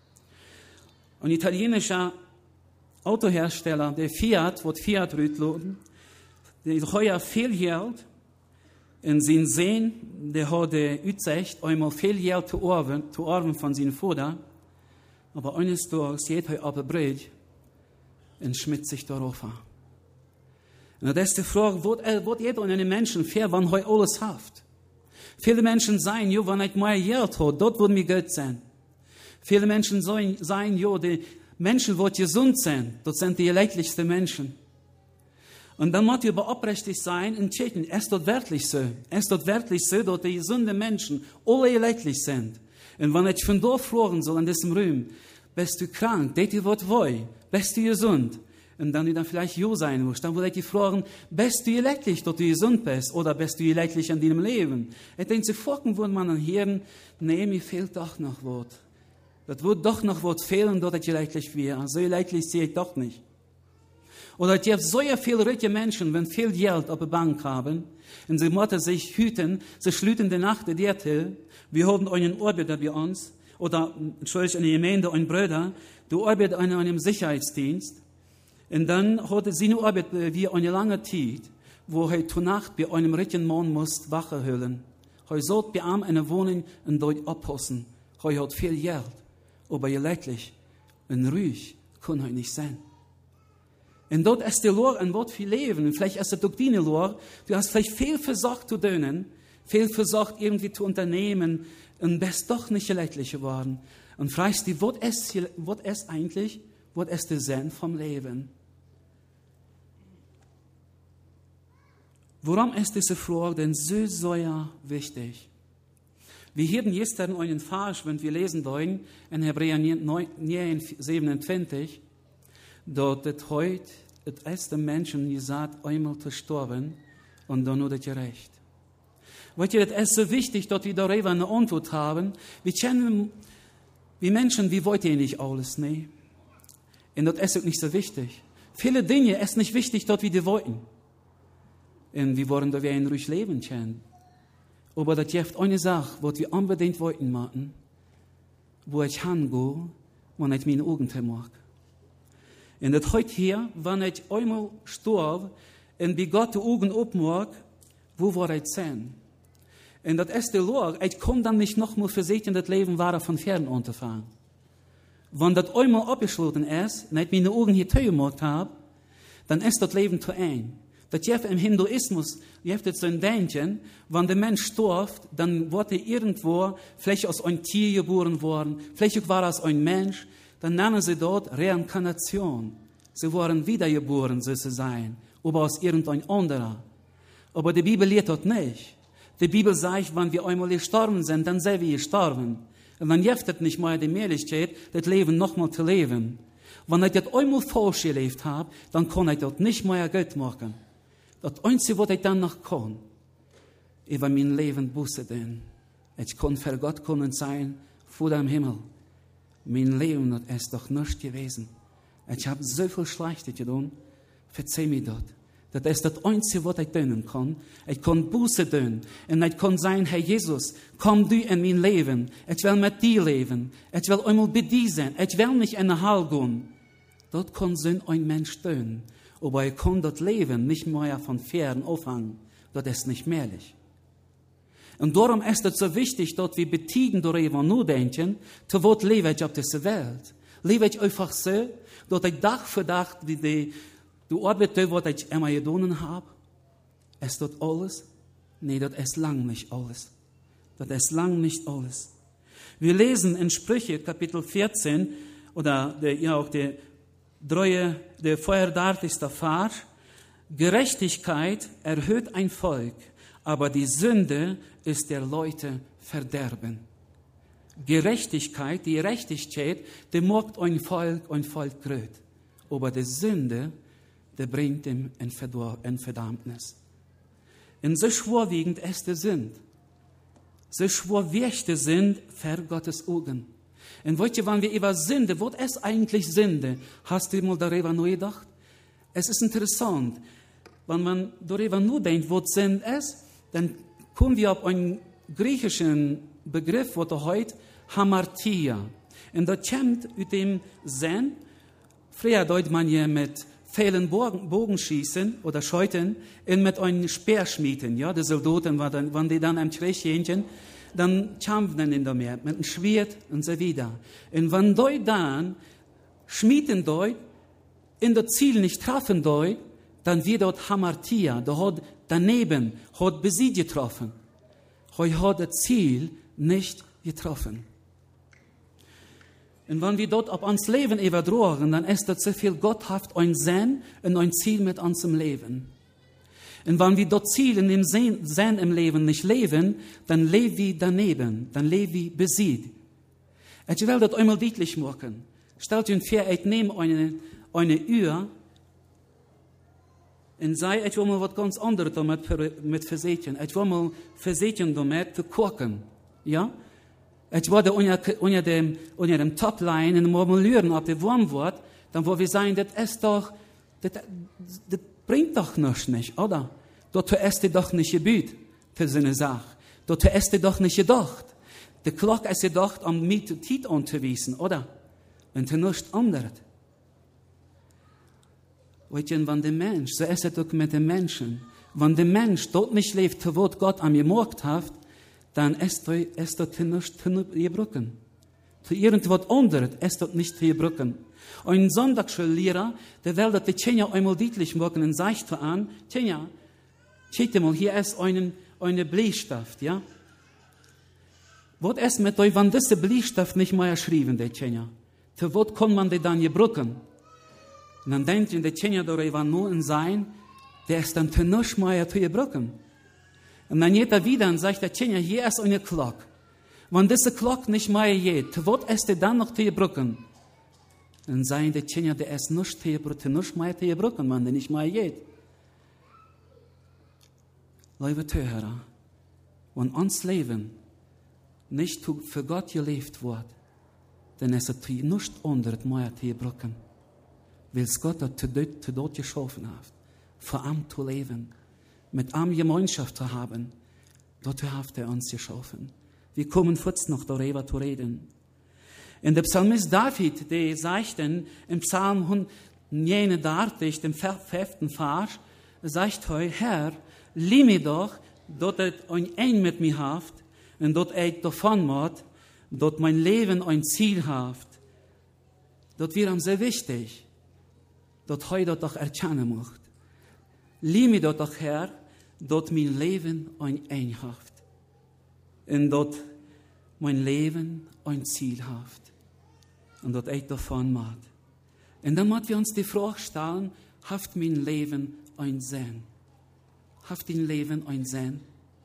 Ein italienischer Autohersteller, der Fiat, wird Fiat rütteln, der heuer viel Geld in seinen Sehen, der hat die Utsicht, einmal viel Geld zu erben, zu erben von seinem Vater, aber eines Tages geht er auf der Brücke und schmiert sich darauf an. Und das ist die Frage, wird jeder von den Menschen fair, wenn er alles hat? Viele Menschen sagen, ja, wenn ich mehr Geld habe, dort wird mir gut sein. Viele Menschen sagen, ja, die Menschen, die gesund sind, das sind die leidlichsten Menschen. Und dann muss über aufrichtig sein und checken, ist das wirklich so? Ist das wirklich so, dass die gesunden Menschen alle leidlich sind? Und wenn ich von dort fragen soll in diesem Raum, bist du krank, das wird weh, bist du gesund? Und dann du dann vielleicht ja sein musst, dann würde ich dich fragen, bist du leidlich, dass du gesund bist, oder bist du leidlich in deinem Leben? Ich denke, sie fragen, wo man dann hören, nee, mir fehlt doch noch was. Das wird doch noch was fehlen, dass ich leidlich wäre. So leidlich sehe ich doch nicht. Oder es gibt so viele reiche Menschen, wenn viel Geld auf der Bank haben, und sie müssen sich hüten, sie schlüten die Nacht der Till. Wir haben einen Arbeiter bei uns, oder, Entschuldigung, eine Gemeinde, ein Bruder, du arbeitest an einem Sicherheitsdienst, und dann hat er seine Arbeit wie eine lange Zeit, wo er zur Nacht bei einem reichen Mann muss Wache hüllen. Er sollte bei ihm eine Wohnung und dort abpassen. Er hat viel Geld, aber leidlich und ruhig kann er nicht sein. Und dort ist die Lor ein Wort für Leben. Und vielleicht ist es auch deine Lor. Du hast vielleicht viel versucht zu tun, viel versucht irgendwie zu unternehmen und bist doch nicht leidlich geworden. Und fragst dich, was ist, was ist eigentlich, was ist der Sinn vom Leben? Warum ist diese Frage denn so sehr wichtig? Wir hatten gestern einen Vers, wenn wir lesen wollen, in Hebräer neun, siebenundzwanzig, dort es heute das erste Menschen gesagt, einmal zu sterben und dann nur das Gerecht. Weißt ihr, das ist so wichtig, dass wir darüber eine Antwort haben. Wir kennen, wie Menschen, wie wollt ihr nicht alles, ne? Und das ist auch nicht so wichtig. Viele Dinge ist nicht wichtig, dass wir die wollten. Und wir wollen, dass wir ein ruhig Leben kennen. Aber das gibt eine Sache, was wir unbedingt wollten machen, wo ich hingehe, wenn ich meine Augen mag. Und das heute hier, wenn ich einmal sterbe und bei Gott die Augen aufmache, wo war ich sein? Und das ist die Lore, ich kann dann nicht nochmal versuchen, das Leben weiter von fern anzufangen. Wenn das einmal abgeschlossen ist, und ich meine Augen hier zugemacht habe, dann ist das Leben zu Ende. Das gibt im Hinduismus, gibt es so ein Denken, wenn der Mensch stirbt, dann wird er irgendwo, vielleicht aus einem Tier geboren worden, vielleicht war es ein Mensch, dann nennen sie dort Reinkarnation. Sie waren wiedergeboren, sozusagen, aber aus irgendein anderer. Aber die Bibel lehrt das nicht. Die Bibel sagt, wenn wir einmal gestorben sind, dann sind wir gestorben. Und dann gibt es nicht mehr die Möglichkeit, das Leben nochmal zu leben. Wenn ich das einmal falsch gelebt habe, dann kann ich das nicht mehr gut machen. Das Einzige, was ich dann noch kann, über mein Leben Buße tun. Ich kann für Gott können sein, vor dem Himmel. Mein Leben, das ist doch nichts gewesen. Ich habe so viel Schlechtes getan. Verzeih mir das. Das ist das Einzige, was ich tun kann. Ich kann Buße tun. Und ich kann sagen, Herr Jesus, komm du in mein Leben. Ich will mit dir leben. Ich will einmal bei dir sein. Ich will nicht in eine Halle gehen. Dort kann so ein Mensch tun. Aber ich kann das Leben nicht mehr von fern auffangen. das ist nicht mehrlich. Und darum ist es so wichtig, dass wir betigen darüber nur denken, zu was lebe ich auf dieser Welt. Lebe ich einfach so, dass ich Tag für Tag die, die, die Arbeit, was ich immer getan habe, ist das alles? Nee, das ist lang nicht alles. Das ist lang nicht alles. Wir lesen in Sprüche, Kapitel vierzehn, oder der, ja auch der Treue, der feuerdartigste Vers, Gerechtigkeit erhöht ein Volk, aber die Sünde ist der Leute Verderben. Gerechtigkeit, die Gerechtigkeit, die macht ein Volk, ein Volk gröt. Aber die Sünde, die bringt ihm in Verdammnis. Und so schwerwiegend ist die Sünde. So schwerwiegend sind für Gottes Augen. Und weißt du, wenn wir über Sünde, was ist eigentlich Sünde? Hast du mal darüber nur gedacht? Es ist interessant, wenn man darüber nur denkt, was Sünde ist, dann kommen wir auf einen griechischen Begriff, der heute Hamartia. Und das kommt aus dem Sinn, früher deutet man ja mit vielen Bogenschießen oder Scheuten und mit einem Speer schmieden. Ja, die Soldaten, wenn die dann am Krieg gehen, dann kämpfen in der Meer mit einem Schwert und so weiter. Und wenn die dann schmieden die, in das Ziel nicht treffen die, dann wird dort Hamartia, da hat daneben, hat Besieg getroffen. Heute hat das Ziel nicht getroffen. Und wenn wir dort auf uns Leben übertragen, dann ist das so viel gotthaft ein Sinn und ein Ziel mit unserem Leben. Und wenn wir dort Ziel in dem Sinn im Leben nicht leben, dann leben wir daneben, dann leben wir besiegt. Ich will das einmal deutlich machen. Stellt euch vor, ich nehme eine, eine Uhr und sage, ich will mal was ganz anderes damit mit versätchen. Ich will mal versätchen damit zu kochen. Ja? Ich wollte unter, unter dem, unter dem Topline und formulieren, ob der warm wird, dann wo wir sagen, das ist doch, das, das bringt doch nichts nicht, oder? Dort ist er doch nicht gebüht für seine Sache. Dort ist er doch nicht gedacht. Die Glocke ist gedacht, um mich zu Tiet anzuwiesen, oder? Und nichts anderes. Weißt du, wenn der Mensch, so ist es doch mit den Menschen, wenn der Mensch dort nicht lebt, wo Gott am gemacht hat, dann ist das nicht zu überbrücken. Zu irgendwas anderes ist das nicht zu überbrücken. Ein Sonntagsschullehrer, der will das die Tjenja einmal deutlich machen und sagt an, Tjenja, schaut mal, hier ist eine, eine Bleistift, ja? Was ist mit euch, wenn diese Bleistift nicht mehr geschrieben, der Tjenja? Zu was kann man die dann überbrücken? Und dann denkt ihr, der Tjenja darüber nur in sein, der ist dann zu nichts mehr zu überbrücken. Und dann geht er wieder und sagt, der Tjenja, hier ist eine Glocke. Wenn diese Glocke nicht mehr geht, was ist der dann noch zu überbrücken? Dann sagen die Tjenja, der ist nicht zu überbrücken, nicht mehr zu überbrücken, wenn der nicht mehr geht. Liebe Zuhörer, wenn uns Leben nicht für Gott gelebt wird, dann ist es nicht anderes mehr zu überbrücken. Weil es Gott zu dort geschaffen hat, für ihm zu leben, mit ihm Gemeinschaft zu haben, dort hat er uns geschaffen. Wir kommen kurz noch darüber zu reden. In der Psalmist David, der sagt in Psalm neunundachtzig, dem fünften Vers, sagt er, Herr, lieb mir doch, dort er ein Eng mit mir haft, und dort ich davon macht, dort mein Leben ein Ziel haft. Dort wird ihm sehr wichtig, dort heute doch erkennen macht. Lieb mir doch, Herr, dort mein Leben ein Eng haft. Und dort mein Leben ein Ziel haft. Und dort ich davon macht. Und dann müssen wir uns die Frage stellen, haft mein Leben ein Sinn? Haft dein Leben ein Sinn?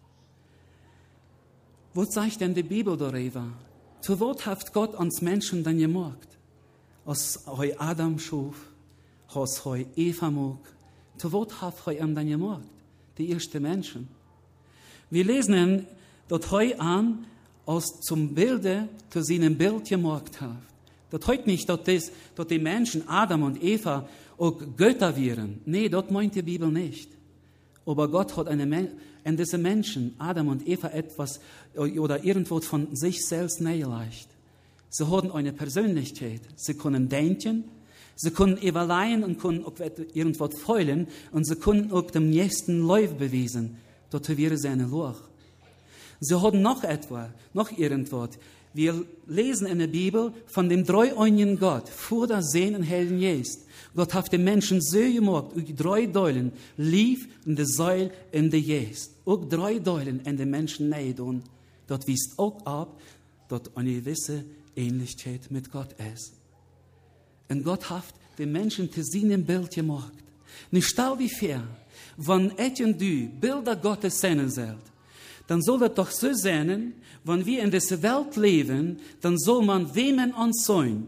Was sagt denn die Bibel darüber? Zu was hat Gott uns Menschen dann gemacht? Als er Adam schuf, als er Eva mag, zu was hat er ihm dann gemacht? Die ersten Menschen. Wir lesen dort heu an, als zum Bilde zu seinem Bild gemacht hat. Dort heute nicht, dass, das, dass die Menschen, Adam und Eva, auch Götter wären. Nee, dort meint die Bibel nicht. Aber Gott hat eine, in diese Menschen, Adam und Eva, etwas oder irgendwo von sich selbst näherleicht. Sie haben eine Persönlichkeit. Sie können denken, sie können überleihen und können auch irgendwas feulen und sie können auch dem nächsten Läuf beweisen, dort wäre seine Loch. Sie haben noch etwas, noch irgendwas. Wir lesen in der Bibel von dem dreieugigen Gott, vor der Sehen und Helden jest. Gott hat den Menschen so gemacht, und drei Säulen, lief in der Säule in der jest. Auch drei Säulen in den Menschen neidun. Dort wies auch ab, dort eine gewisse Ähnlichkeit mit Gott ist. Und Gott hat den Menschen zu seinem Bild gemacht. Nicht stell wie fair, wenn ich und du Bilder Gottes sehen sollt, dann soll es doch so sein, wenn wir in dieser Welt leben, dann soll man wem in uns sein?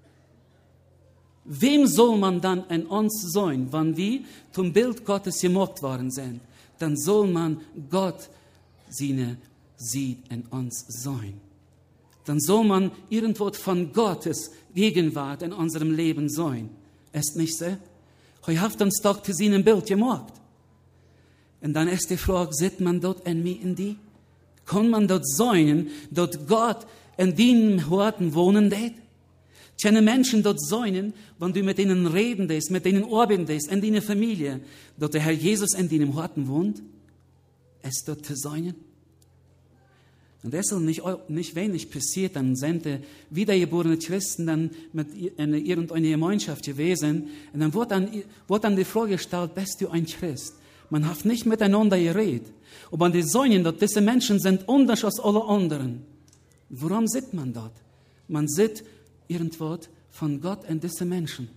Wem soll man dann in uns sein, wenn wir zum Bild Gottes gemacht worden sind? Dann soll man Gott seine Sieg in uns sein. Dann soll man irgendwo von Gottes Gegenwart in unserem Leben sein. Ist nicht so? Heute hat uns doch zu seinem Bild gemacht. Und dann ist die Frage, sieht man dort in mir in die? Kann man dort sein, dort Gott in den Horten wohnen wird? Können Menschen dort sein, wenn du mit ihnen reden willst, mit ihnen arbeiten willst, in deiner Familie, dort der Herr Jesus in deinem Horten wohnt? Ist dort zu sein? Und das ist nicht, nicht wenig passiert, dann sind die wiedergeborene Christen dann mit in irgendeiner Gemeinschaft gewesen, und dann wurde dann, wurde dann die Frage gestellt, bist du ein Christ? Man hat nicht miteinander geredet. Aber die sagen dort, diese Menschen sind anders als alle anderen. Woran sieht man dort? Man sieht irgendwo von Gott in diese Menschen.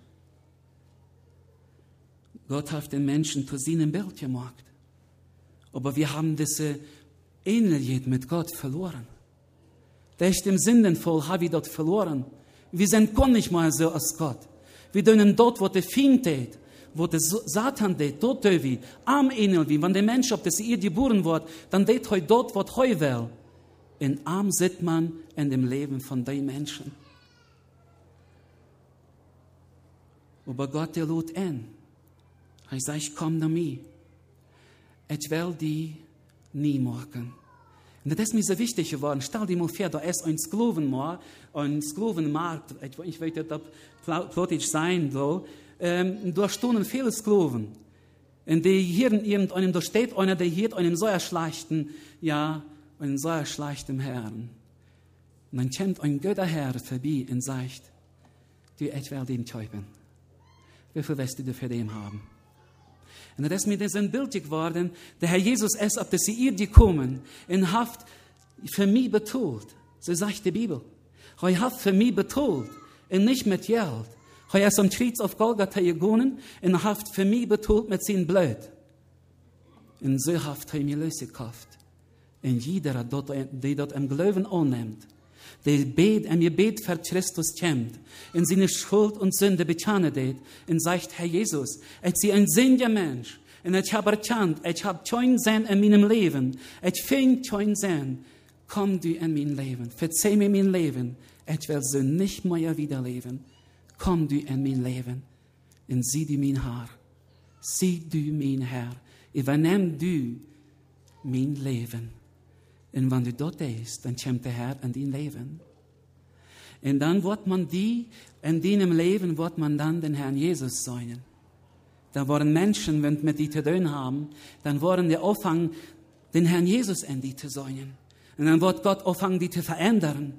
Gott hat den Menschen zu seinem Bild gemacht. Aber wir haben diese Ähnlichkeit mit Gott verloren. Der ist im Sündenfall, habe ich dort verloren. Wir sind gar nicht mal so als Gott. Wir tun dort, wo der Feind tät, wo der Satan tät, dort wie, am Engel wie, wenn der Mensch auf das ihr geboren wird, dann tät heu dort, was heu will. In arm sieht man in dem Leben von den Menschen. Aber Gott, der lud ein. Er sagt, ich komm zu mir. Ich will die nie machen. Und das ist mir so wichtig geworden. Stell dir mal vor, da ist ein Sklavenmarkt, ein Sklavenmarkt, ich weiß nicht, ob plötzlich sein soll, ähm, da stehen viele Sklaven. Und die hier in irgendeinem, da steht einer, der hier einen so schlechten, ja, einen so schlechten Herrn. Und dann kommt ein guter Herr vorbei und sagt, du, ich will den kaufen. Wie viel wirst du für den haben? Und das ist mir das ein Bild geworden, der Herr Jesus ist auf das Erde gekommen und hat für mich betont. So sagt die Bibel. Er hat für mich betont und nicht mit Geld. Er ist am Kreuz auf Golgatha gegangen und hat für mich betont mit seinem Blut. Und so hat er mir losgekauft. Und jeder, der dort im Glauben annimmt, der bet, im Gebet für Christus kämpft, in seine Schuld und Sünde bekannt hat, und sagt, Herr Jesus, ich bin ein sündiger Mensch, und ich habe erkannt, ich habe keinen Sinn in meinem Leben, ich finde keinen Sinn. Komm du in mein Leben, verzeih mir mein Leben, ich will so nicht mehr wieder leben. Komm du in mein Leben, und sieh du mein Herr, sieh du mein Herr, übernimm du mein Leben. Und wenn du dort bist, dann kommt der Herr in dein Leben. Und dann wird man die, in deinem Leben wird man dann den Herrn Jesus sein. Da waren Menschen, wenn wir die zu tun haben, dann wollen die anfangen, den Herrn Jesus in die zu sein. Und dann wird Gott anfangen, die zu verändern.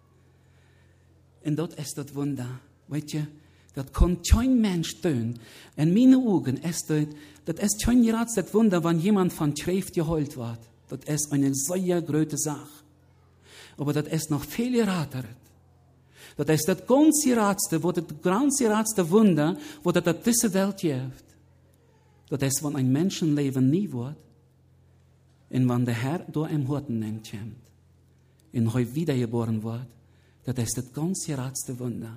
Und dort ist das Wunder. Weißt du, das kann kein Mensch tun. In meinen Augen ist das, das ist kein gerade das Wunder, wenn jemand von Schrift geholt wird. Das ist eine sehr große Sache. Aber das ist noch viel geraterer. Das ist das ganz geratste, wo das ganz geratste Wunder, wo das diese Welt gibt. Das ist, wenn ein Menschenleben nie wird, und wenn der Herr da im Horten kommt, und heute wiedergeboren wird, das ist das ganz geratste Wunder.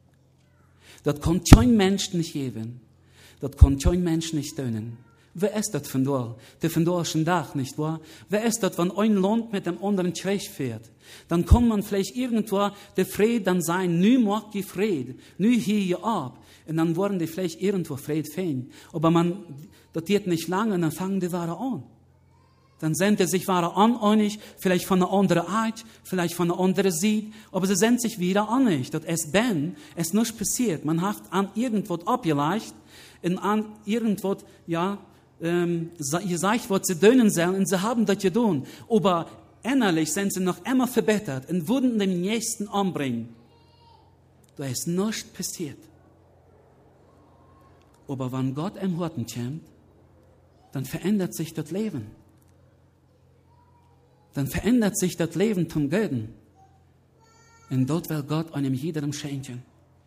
Das kann kein Mensch nicht geben. Das kann kein Mensch nicht tun. Wer ist das von da? Der von da ist ein Tag, nicht wahr? Wer ist das, wenn ein Land mit dem anderen Krieg fährt? Dann kann man vielleicht irgendwo der Friede dann sein, nu macht die Friede, nu hier ab. Und dann wollen die vielleicht irgendwo Friede finden. Aber man, das geht nicht lange, und dann fangen die Ware an. Dann sind sie sich Ware aneinig, vielleicht von einer anderen Art, vielleicht von einer anderen Seite, aber sie sind sich wieder einig. Das ist Ben, es ist nichts passiert. Man hat an irgendwo abgeleicht, und an irgendwo, ja, ähm, gesagt, was sie tun sollen, und sie haben das getan. Aber innerlich sind sie noch immer verbessert und würden den Nächsten umbringen. Da ist nichts passiert. Aber wenn Gott im Horten kommt, dann verändert sich das Leben. Dann verändert sich das Leben zum Guten. Und dort will Gott einem jedem schenken.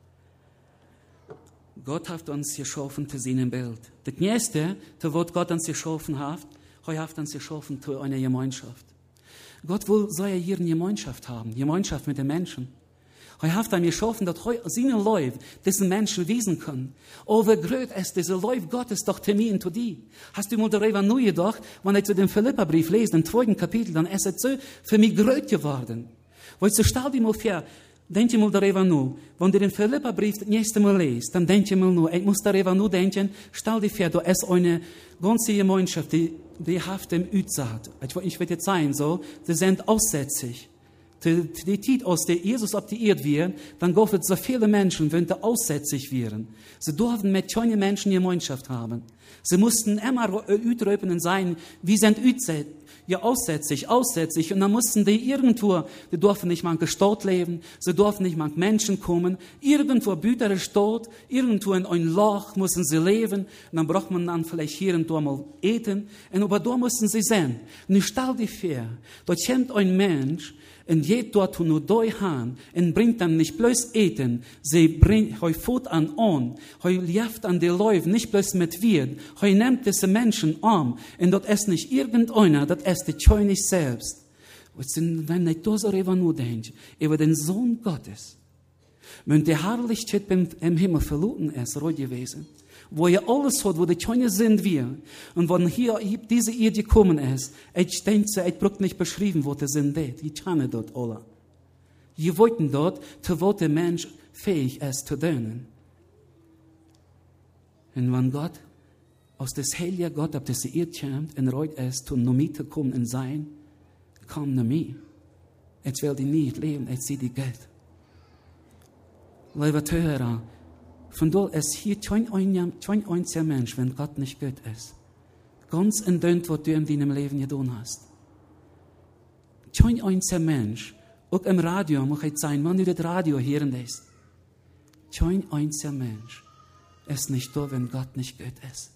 Gott hat uns geschaffen zu seinem Bild. Das nächste, zu was Gott uns geschaffen hat, er hat uns geschaffen zu einer Gemeinschaft. Gott will so hier eine Gemeinschaft haben, Gemeinschaft mit den Menschen. Er hat uns geschaffen, dass er seine Leute diesen Menschen wiesen kann. Oh, wie groß ist diese Leute Gottes doch zu mir und zu dir. Hast du mal darüber nur gedacht, wenn ich zu dem Philipperbrief lese, im zweiten Kapitel, dann ist es so für mich groß geworden. Weil so stell dir mal vor, denk je mal darüber nur, wenn du den Philipperbrief das nächste Mal liest, dann denk je mal nur, ich muss darüber nur denken, stell dir vor, da ist eine ganze Gemeinschaft, die, die haft im Utsat. Ich will jetzt sagen, so, die sind aussätzig. Die, die Zeit, aus der Jesus auf die Erde wird, dann gab es so viele Menschen, wenn die aussätzig wären. Sie durften mit keinen Menschen Gemeinschaft haben. Sie mussten immer ütröpen und sein, wie sind Utsätzig. Ja, aussätzig, aussätzig. Und dann mussten die irgendwo, die durften nicht mal gestört leben, sie durften nicht mal Menschen kommen. Irgendwo bütere Stadt, irgendwo in ein Loch mussten sie leben. Und dann braucht man dann vielleicht hier und da mal eten. Und aber da mussten sie sein. Und ich stell dir vor, dort kommt ein Mensch, und geht dort nur durch han, und bringt dann nicht bloß Eten, sie bringt, hoi fort an on, hoi lieft an die Leute, nicht bloß mit Wirt, hoi nimmt diese Menschen um, und dort ist nicht irgendeiner, das ist der König selbst. Und wenn ich da so darüber nur denke, über den Sohn Gottes, wenn die Herrlichkeit im Himmel verloren ist, ruhig gewesen, wo ihr alles hat, wo die Töne sind wir. Und wenn hier diese Erde gekommen ist, ich denke, ich brauche nicht beschrieben, wo die sind dort. Die kennen dort alle. Die wollten dort, zu wo der Mensch fähig ist zu dienen. Und wenn Gott aus des Heilige Gott auf diese Erde kommt und reut ist, um noch mit zu kommen und sein, komm nach mir. Ich will die nicht leben, ich sehe die Geld. Lieber Zuhörer, von dort ist hier kein einziger Mensch, wenn Gott nicht gut ist. Ganz in dem, was du in deinem Leben getan hast. Kein einziger Mensch, auch im Radio, muss ich sagen, wenn du das Radio hören lässt. Kein einziger Mensch ist nicht da, wenn Gott nicht gut ist.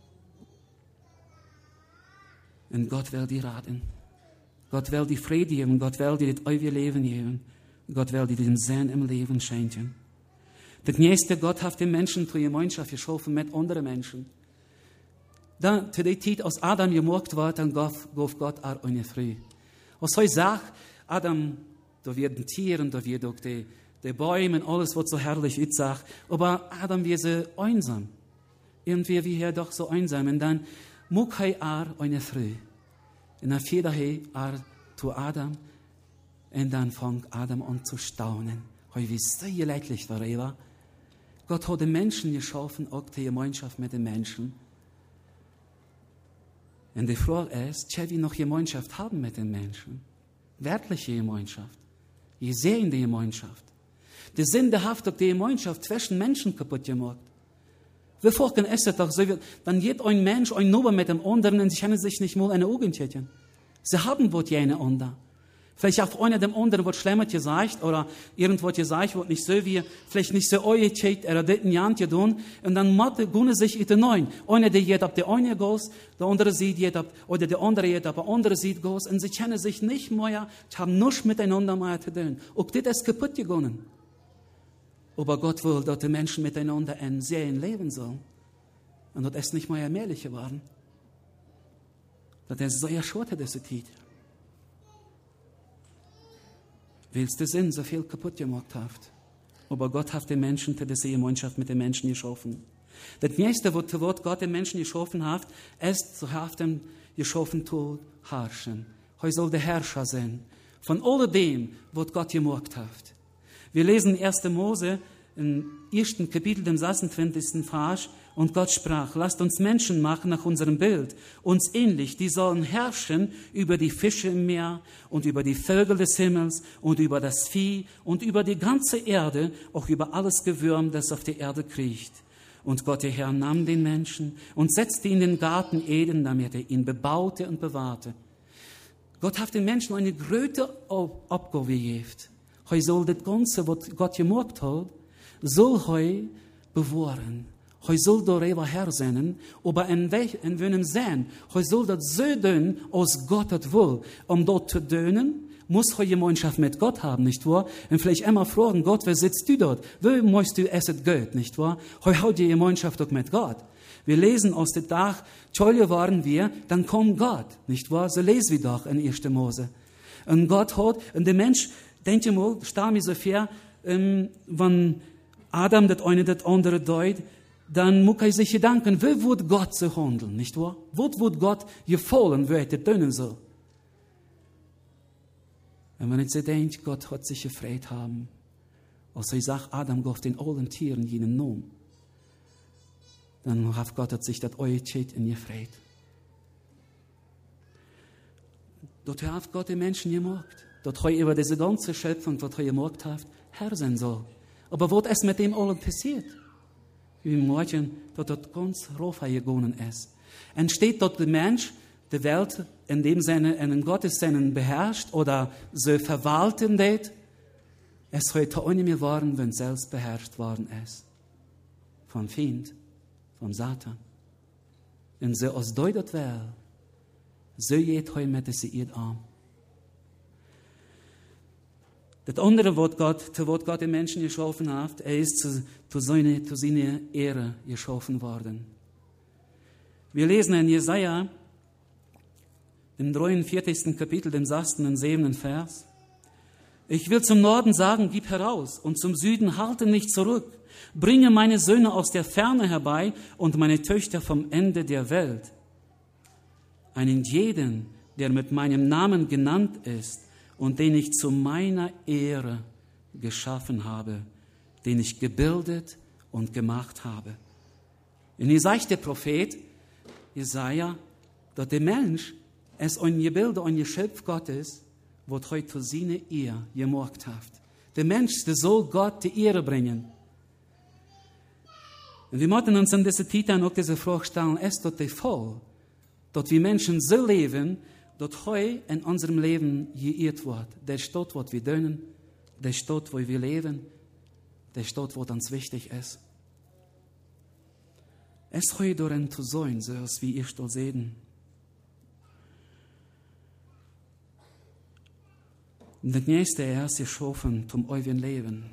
Und Gott will dir raten. Gott will dir Friede geben, Gott will dir das ewige Leben geben. Gott will dir den Sinn im Leben schenken. Das nächste, Gott hat den Menschen zur Gemeinschaft geschaffen mit anderen Menschen. Dann, zu der Zeit, als Adam gemacht war, dann gab Gott auch eine Früh. Als er sagt, Adam, da werden Tiere, da wird auch die, die Bäume und alles, was so herrlich ist, sagt, aber Adam wird so einsam. Irgendwie wie er doch so einsam. Und dann mag er auch eine Früh. Und dann fiel er auch zu Adam. Und dann fängt Adam an zu staunen. Wie sehr leidlich darüber. Gott hat den Menschen geschaffen, auch die Gemeinschaft mit den Menschen. Und die Frage ist, soll wir noch Gemeinschaft haben mit den Menschen? Wirkliche Gemeinschaft. Je sehende Gemeinschaft. Die Sünde hat doch die Gemeinschaft zwischen Menschen kaputt gemacht. Wir folgen es doch so, dann geht ein Mensch, ein Nuber mit dem anderen und sie können sich nicht mal eine Augen täten. Sie haben wohl jene andere. Vielleicht auch einer dem anderen wird schlimmer gesagt oder irgendwo gesagt wird nicht so wie, vielleicht nicht so euer Chat oder dritten Jahr tun und dann matte gune sich in den neuen. Einer der geht ab der eine goes, der andere sieht geht ab oder der andere geht ab, der andere sieht goes und sie kennen sich nicht mehr, haben nichts miteinander mehr zu tun. Auch das ist kaputt gegangen. Aber Gott will, dass die Menschen miteinander ein Serien leben sollen. Und das ist nicht mehr allmählich geworden. Das ist so erschwert, diese Zeit. Willst du Sinn, so viel kaputt gemacht hat. Aber Gott hat den Menschen für diese Gemeinschaft mit den Menschen geschaffen. Das nächste, was Gott den Menschen geschaffen hat, ist, so hat er geschaffen zu herrschen. Er soll der Herrscher sein. Von all dem, was Gott gemacht hat. Wir lesen erster Mose im ersten Kapitel, dem sechsundzwanzigsten Vers, und Gott sprach, lasst uns Menschen machen nach unserem Bild, uns ähnlich, die sollen herrschen über die Fische im Meer und über die Vögel des Himmels und über das Vieh und über die ganze Erde, auch über alles Gewürm, das auf der Erde kriecht. Und Gott, der Herr, nahm den Menschen und setzte ihn in den Garten Eden, damit er ihn bebaute und bewahrte. Gott hat den Menschen eine große Aufgabe gegeben. Er soll das Ganze, was Gott gemacht hat, soll er bewahren. Er soll darüber Herr sein, aber in welchem Sinn, er soll das so tun, als Gott das will. Um dort zu tun, muss er Gemeinschaft mit Gott haben, nicht wahr? Und vielleicht immer fragen, Gott, wer sitzt du dort? Wo möchtest du essen Gott, nicht wahr? Er hat die Gemeinschaft auch mit Gott. Wir lesen aus dem Tag, Tscholje waren wir, dann kommt Gott, nicht wahr? So lesen wir doch in erster Mose. Und Gott hat, und der Mensch, denkt ihr mal, stell mir so vor, ähm, wenn Adam das eine, das andere deut, dann muss er sich gedanken, wie wird Gott so handeln, nicht wahr? Wo wird Gott gefallen, wie er das tun soll? Und wenn ich so denke, Gott hat sich gefreut haben, als er sagt, Adam gab den allen Tieren jenen Namen, dann hat Gott sich das Euchet in gefreut. Dort hat Gott den Menschen gemacht. Dort hat er über diese ganze Schöpfung, was er gemacht hat, Herr sein soll. Aber was ist mit dem allen passiert? Wie morgen, dort das ganz Rauf gegangen ist. Entsteht dort der Mensch, die Welt in dem Sinne einen Gottessinne beherrscht oder so verwalten wird, es heute auch nicht mehr waren, wenn es selbst beherrscht worden ist. Vom Feind, vom Satan. Und so als deutet wird, so geht heute mit dieser Erde an. Das andere, was Gott, zu was Gott den Menschen geschaffen hat, er ist zu, zu, seine, zu seiner Ehre geschaffen worden. Wir lesen in Jesaja, im dreiundvierzigsten Kapitel, dem sechsten und siebten Vers. Ich will zum Norden sagen, gib heraus, und zum Süden halte nicht zurück. Bringe meine Söhne aus der Ferne herbei und meine Töchter vom Ende der Welt. Einen jeden, der mit meinem Namen genannt ist und den ich zu meiner Ehre geschaffen habe, den ich gebildet und gemacht habe. Und hier sagt der Prophet Jesaja, dass der Mensch es ein Gebilde, ein Geschöpf Gottes, was heute zu seiner Ehre gemacht hat. Der Mensch, der soll Gott die Ehre bringen. Und wir möchten uns in dieser Titel auch diese Frage stellen, ist das der Fall, dass wir Menschen so leben, dass heute in unserem Leben geirrt wird. Der Stadt, wo wir tun, der Stadt, wo wir leben, der Stadt, wo uns wichtig ist. Es heute darin zu sein, so wie ihr das sehen. Und das nächste ist geschaffen zum euren Leben.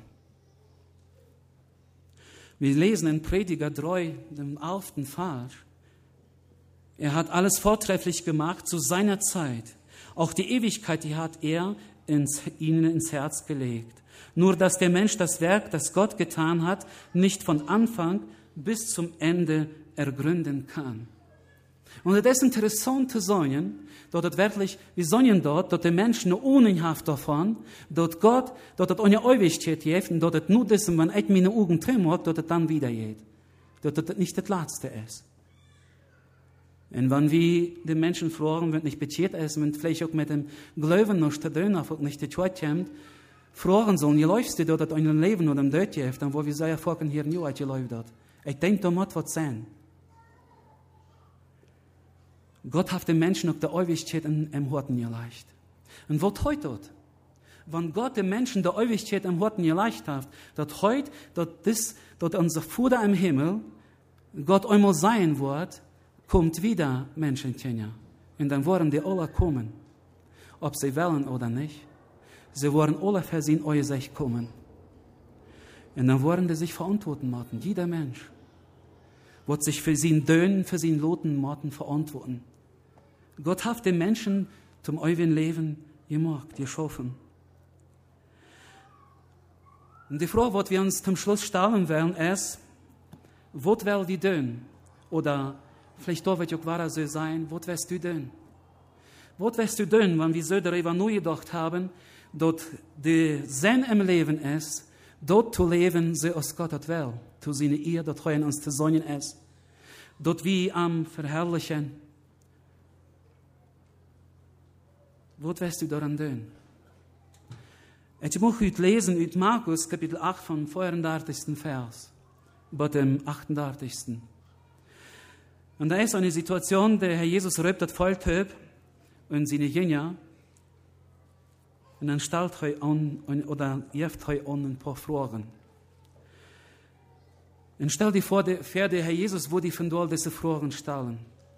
Wir lesen in Prediger drei, dem elften Vers. Er hat alles vortrefflich gemacht zu seiner Zeit. Auch die Ewigkeit, die hat er ins, ihnen ins Herz gelegt. Nur, dass der Mensch das Werk, das Gott getan hat, nicht von Anfang bis zum Ende ergründen kann. Und es ist interessant zu sehen, dass es wirklich, wir sehen dort, dass der Mensch nur unhaft davon, dass Gott, dass es eine Ewigkeit gibt und dass es nur das, wenn ich meine Augen trimmt, dass es dann wieder geht. Dass es nicht das Letzte ist. Und wenn wir den Menschen fragen, wenn nicht beziert ist, wenn vielleicht auch mit dem Glauben noch zu tun hat, nicht die Zeit kommt, fragen sollen, wie läufst du dort in deinem Leben oder im Tod gibt, dann wo wir sagen, fragen hier nicht, wie läuft das. Ich denke, da muss was sein. Gott hat den Menschen auch der Ewigkeit im Horten gelegt. Und was heute tut, wenn Gott den Menschen der Ewigkeit im Horten gelegt hat, dass heute, dass das, dass unser Vater im Himmel, Gott einmal sein wird, kommt wieder Menschenkinder. Und dann wollen die alle kommen. Ob sie wollen oder nicht. Sie wollen alle für sie in sich kommen. Und dann wollen die sich verantworten müssen. Jeder Mensch wird sich für sie dönen, für sie loten müssen verantworten. Gott hat den Menschen zum ewigen Leben gemacht, geschaffen. Und die Frage, die wir uns zum Schluss stellen werden, ist, was will die tun? Oder vielleicht da wird auch so sein, was wirst du tun? Was wirst du tun, wenn wir so darüber nur gedacht haben, dass der Sinn im Leben ist, dort zu leben, so als Gott das will, zu seiner Ehre, dass er in uns zu sein ist, dort wir am verherrlichen. Was wirst du daran tun? Ich möchte heute lesen aus Markus, Kapitel acht, vom vierunddreißigsten Vers. bei dem achtunddreißigsten Und da ist eine Situation, der Herr Jesus rübt das Volltöp und seine Jünger und dann stellt er an, oder jeft er an ein paar Fragen. Und stell dir vor, der, für den Herr Jesus, wo die von dort diese Fragen stellen.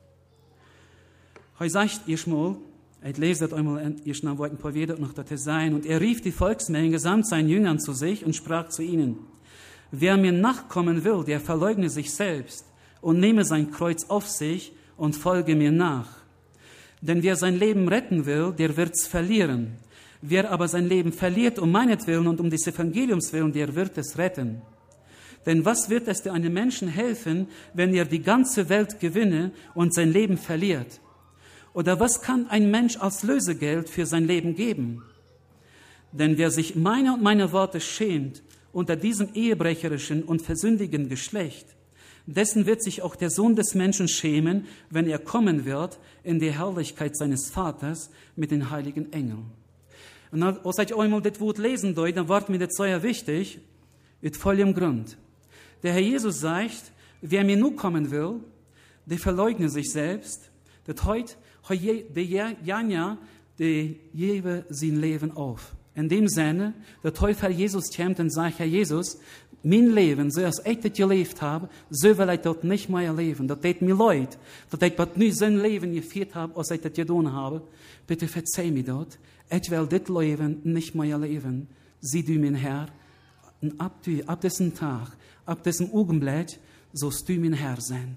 Er sagt, ihr mal, ich lese das einmal, ihr schnell wollt ein paar Weder noch das sein, und er rief die Volksmenge samt seinen Jüngern zu sich und sprach zu ihnen: Wer mir nachkommen will, der verleugne sich selbst und nehme sein Kreuz auf sich und folge mir nach. Denn wer sein Leben retten will, der wird's verlieren. Wer aber sein Leben verliert um meinetwillen und um des Evangeliums willen, der wird es retten. Denn was wird es einem Menschen helfen, wenn er die ganze Welt gewinne und sein Leben verliert? Oder was kann ein Mensch als Lösegeld für sein Leben geben? Denn wer sich meiner und meiner Worte schämt unter diesem ehebrecherischen und versündigen Geschlecht, dessen wird sich auch der Sohn des Menschen schämen, wenn er kommen wird in die Herrlichkeit seines Vaters mit den heiligen Engeln. Und als ich einmal das Wort lesen doy, dann wird mir das sehr wichtig, mit vollem Grund. Der Herr Jesus sagt, wer mir nur kommen will, der verleugne sich selbst, das heute, der Janja, der gebe sein Leben auf. In dem Sinne, der Teufel Jesus kommt und sagt, Herr Jesus, mein Leben, so als ich das gelebt habe, so will ich dort nicht mehr leben. Das tut mir leid, dass ich dort nicht so ein Leben geführt habe, als ich das getan habe. Bitte verzeih mir dort. Ich will das Leben nicht mehr leben. Sieh du, mein Herr, und ab, du, ab diesem Tag, ab diesem Augenblick, sollst du mein Herr sein.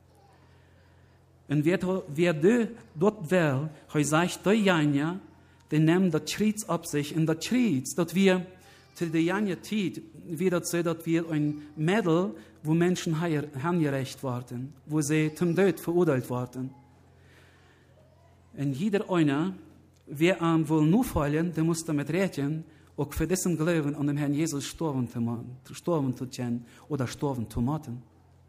Und wer, wer du dort will, er sagt, der Janja, der nimmt das Schritt ab sich, und das Schritt, dass wir zu der Janja Zeit, wie das so, dass wir ein Mädel, wo Menschen heimgerecht worden, wo sie zum Tod verurteilt worden. Und jeder einer, wer am wohl nur fallen, der muss damit rechnen, auch für diesen Glauben an den Herrn Jesus sterben zu können oder sterben zu machen.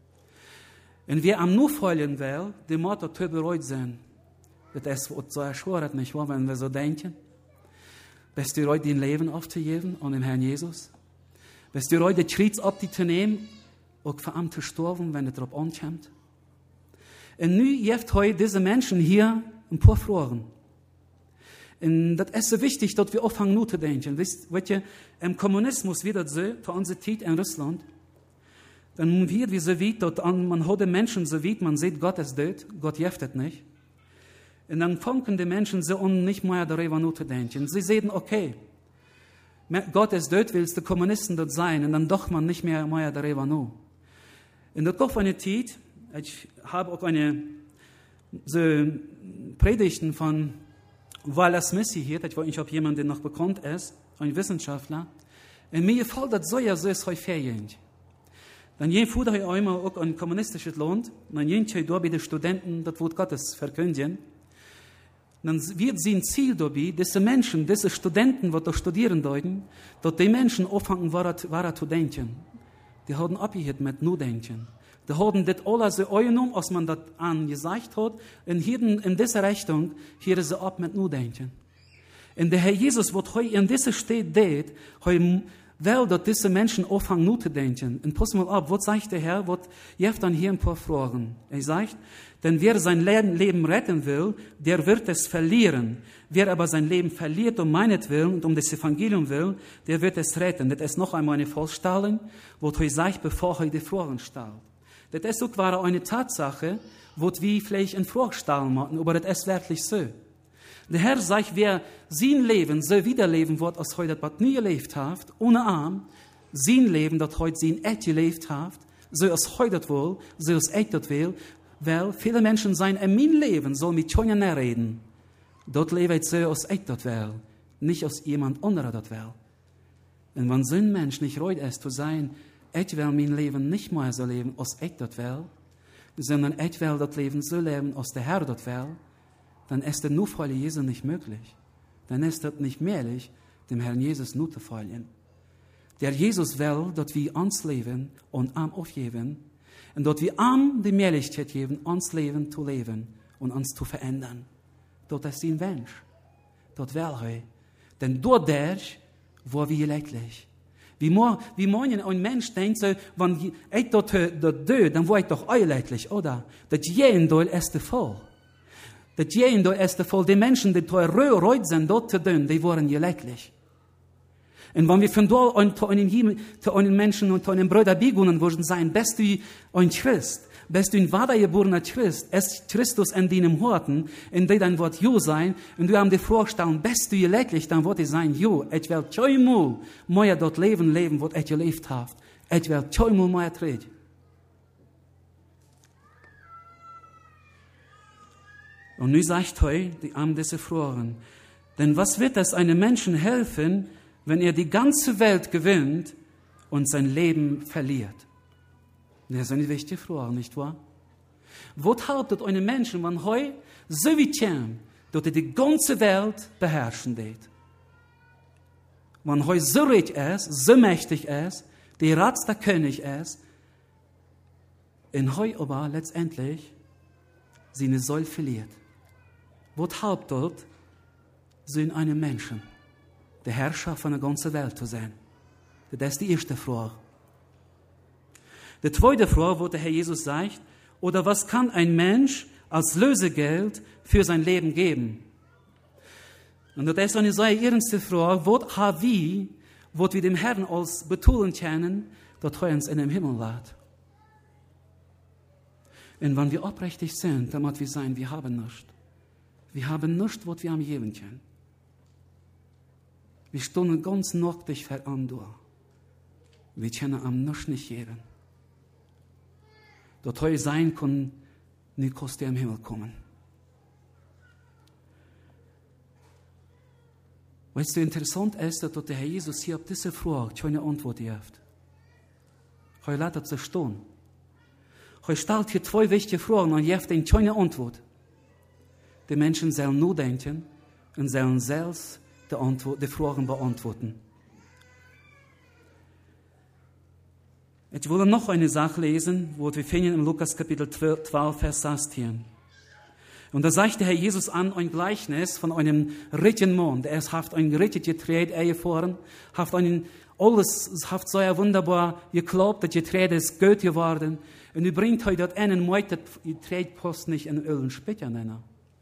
Und wer am nur fallen will, der muss auch bereut sein. Das ist so erschwert, nicht wahr, wenn wir so denken? Bist du bereit, dein Leben aufzugeben an den Herrn Jesus? Bist du bereit, den Schritt abzunehmen, auch für ihn zu sterben, wenn es darauf ankommt? Und nun gibt heute diese Menschen hier ein paar Fragen. Und das ist so wichtig, dass wir aufhören, nur zu denken. Wisst ihr, im Kommunismus wird das so, zu unserer Zeit in Russland, dann wird wie so weit, dass man hat den Menschen so weit, man sieht, Gott ist tot, Gott jeftet nicht. Und dann fangen die Menschen so an, nicht mehr darüber nachzudenken. Sie sehen, okay, Gott ist tot, willst die Kommunisten dort sein, und dann doch man nicht mehr, mehr darüber nach. Und das gab eine Zeit, ich habe auch eine so Predigten von Wallace Smith hier, ich weiß nicht, ob jemand, der noch bekannt ist, ein Wissenschaftler. Und mir gefällt das so, ja, so ist heute fertig. Dann je fuhr ich einmal auch ein kommunistisches Land, dann je da bei den Studenten das Wort Gottes verkündigen. Dann wird sie ein Ziel dabei, diese Menschen, diese Studenten, die da studieren deuten, dass die Menschen anfangen, wahr zu denken. Die haben abgehört mit nur denken. Die haben das alles so eingenommen, als man das angesagt hat, und hier in dieser Richtung, hier ist sie ab mit nur denken. Und der Herr Jesus, was heute in dieser Stadt tut, will, dass diese Menschen anfangen, nur zu denken. Und pass mal ab, was sagt der Herr, was jetzt dann hier ein paar Fragen. Er sagt, denn wer sein Leben retten will, der wird es verlieren. Wer aber sein Leben verliert um meinetwillen und um das Evangelium will, der wird es retten. Das ist noch einmal eine Vorstellung, wo er sagt, bevor er die Fragen stellt. Das ist sogar eine Tatsache, wo wir vielleicht in Frage stellen machen, aber das ist wirklich so. Der Herr sagt, wer sein Leben so wiederleben wird, als heute das nie gelebt hat, ohne Arm, sein Leben, das heute sein echt gelebt hat, so als heute das will, so als ich das will, weil viele Menschen sagen, in mein Leben soll mit Tönchen reden. Dort lebe ich so, als ich das will, nicht als jemand anderer das will. Und wenn so ein Mensch nicht reut ist, zu sein, ich will mein Leben nicht mehr so leben, als ich das will, sondern ich will das Leben so leben, als der Herr das will, dann ist der Nachfolge Jesu nicht möglich. Dann ist das nicht möglich, dem Herrn Jesus nur zu folgen. Der Jesus will, dass wir uns leben und am aufgeben, und dass wir am die Möglichkeit geben, uns Leben zu leben und uns zu verändern. Das ist sein Wunsch. Das will er. Denn dadurch, wo wir leidlich, Wie, mo, wie morgen ein Mensch denkt, so, wenn ich dort dö, dann war ich doch euleidlich, oder? Das jeden dort ist voll. Das jeden dort ist voll. Die Menschen, die reut sind, dort zu dön, die waren leidlich. Und wenn wir von dort zu einem, zu einem Menschen und zu einem Bruder beginnen würden sein, bist du ein Christ, bist du ein wahrgeborener Christ, ist Christus in deinem Horten, in dem dein Wort Jo sein, und du haben die Vorstellung, bist du leidlich, dann wird es sein, Jo, ich will zweimal mehr dort leben, leben, was ich gelebt habe. Ich will zweimal mehr treten. Und nun sagt heute die Arme diese Fragen, denn was wird es einem Menschen helfen, wenn er die ganze Welt gewinnt und sein Leben verliert? Das ist eine wichtige Frage, nicht wahr? Was haltet einem Menschen, wenn heute so wie Tien, dass er die ganze Welt beherrschen wird? Wenn heute so reich ist, so mächtig ist, der Ratster König ist, und heute aber letztendlich seine Soll verliert. Was haltet so in einem Menschen, der Herrscher von der ganzen Welt zu sein? Das ist die erste Frage. Die zweite Frage, wo der Herr Jesus sagt, oder was kann ein Mensch als Lösegeld für sein Leben geben? Und das ist eine sehr ernste Frage, was haben wir, was wir dem Herrn als betonen können, dass er uns in dem Himmel lässt. Und wenn wir aufrichtig sind, dann muss wir sagen, wir haben nichts. Wir haben nichts, was wir am geben können. Wir stehen ganz nördlich für Andor. Wir können am nichts nicht geben. Dort heute sein kann, nicht kostet im Himmel kommen. Weißt du, interessant ist, dass der Herr Jesus hier auf diese Frage keine Antwort gibt. Er lässt es stehen. Er stellt hier zwei wichtige Fragen und gibt ihnen keine Antwort. Die Menschen sollen nur denken und sollen selbst die, Antwort, die Fragen beantworten. Ich will noch eine Sache lesen, wo wir finden im Lukas Kapitel zwölf, Vers sechzehn. Und da sagt der Herr Jesus an ein Gleichnis von einem reichen Mann, der es hat ein gerettet Getreide erfahren, hat einen alles hat so wunderbar geglaubt, dass Getreide ist gut geworden, und du bringt heute dort einen Meut, das Getreidepost nicht in Öl und Spitzer nennen.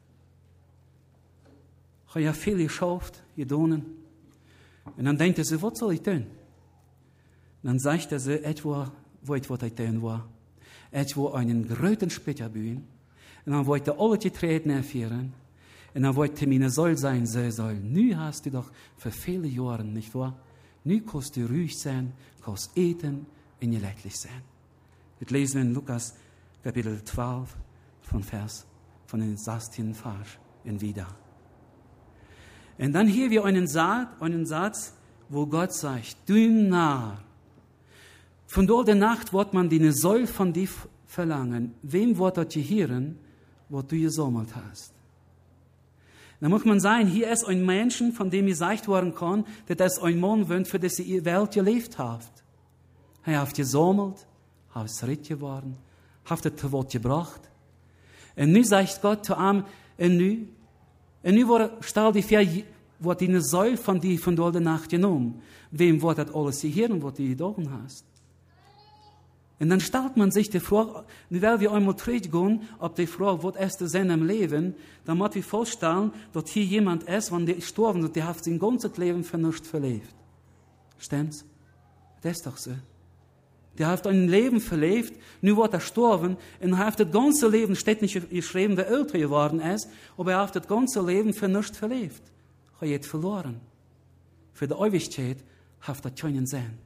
Ich habe ja viel geschafft, gedonen. Und dann denkt er sich, was soll ich tun? Dann sagt er sich, etwa, wo ich was ich tun war. Etwa einen großen Spitzer bauen. Und dann wollte er alle Getreide erfahren. Und dann wollte meine Soll sein, sie soll. Nu hast du doch für viele Jahre, nicht wahr? Nu kannst du ruhig sein, kannst eten und leidlich sein. Das lesen wir in Lukas Kapitel zwölf von Vers, von den sechzehnten Vers und wieder. Und dann hier wir einen Satz, einen Satz, wo Gott sagt, du Narr, von dort der Nacht wird man die Soll von dir verlangen. Wem wird das gehören, was du gesammelt hast? Da muss man sagen, hier ist ein Mensch, von dem gesagt worden kann, dass das ein Mann wird, für das die Welt gelebt hat. Er hat gesammelt, hat es recht geworden, hat es zu Wort gebracht. Und nun sagt Gott zu ihm, und nun, und nun stell dir vor, wird die Säule von dir von dort der Nacht genommen. Wem wird das alles gehören, was du getan hast? Und dann stellt man sich die Frage, weil wir einmal zurückgehen, ob die Frage, was ist der Sinn im Leben, dann muss ich vorstellen, dass hier jemand ist, wenn der gestorben ist, der hat sein ganzes Leben für nichts verlebt. Stimmt's? Das ist doch so. Der hat ein Leben verlebt, nun wird er gestorben, und er hat das ganze Leben, steht nicht geschrieben, wer älter geworden ist, aber er hat das ganze Leben für nichts verlebt. Er hat verloren. Für die Ewigkeit hat das keinen Sinn.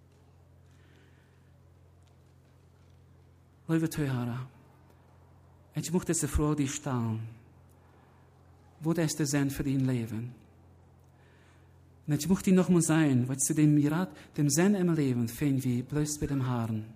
Liebe Zuhörer, ich möchte diese Frage stellen. Wo ist der Sinn für dein Leben? Und ich möchte noch mal sagen, was zu dem Mirat, dem Sinn im Leben finden wir bloß bei dem Herrn.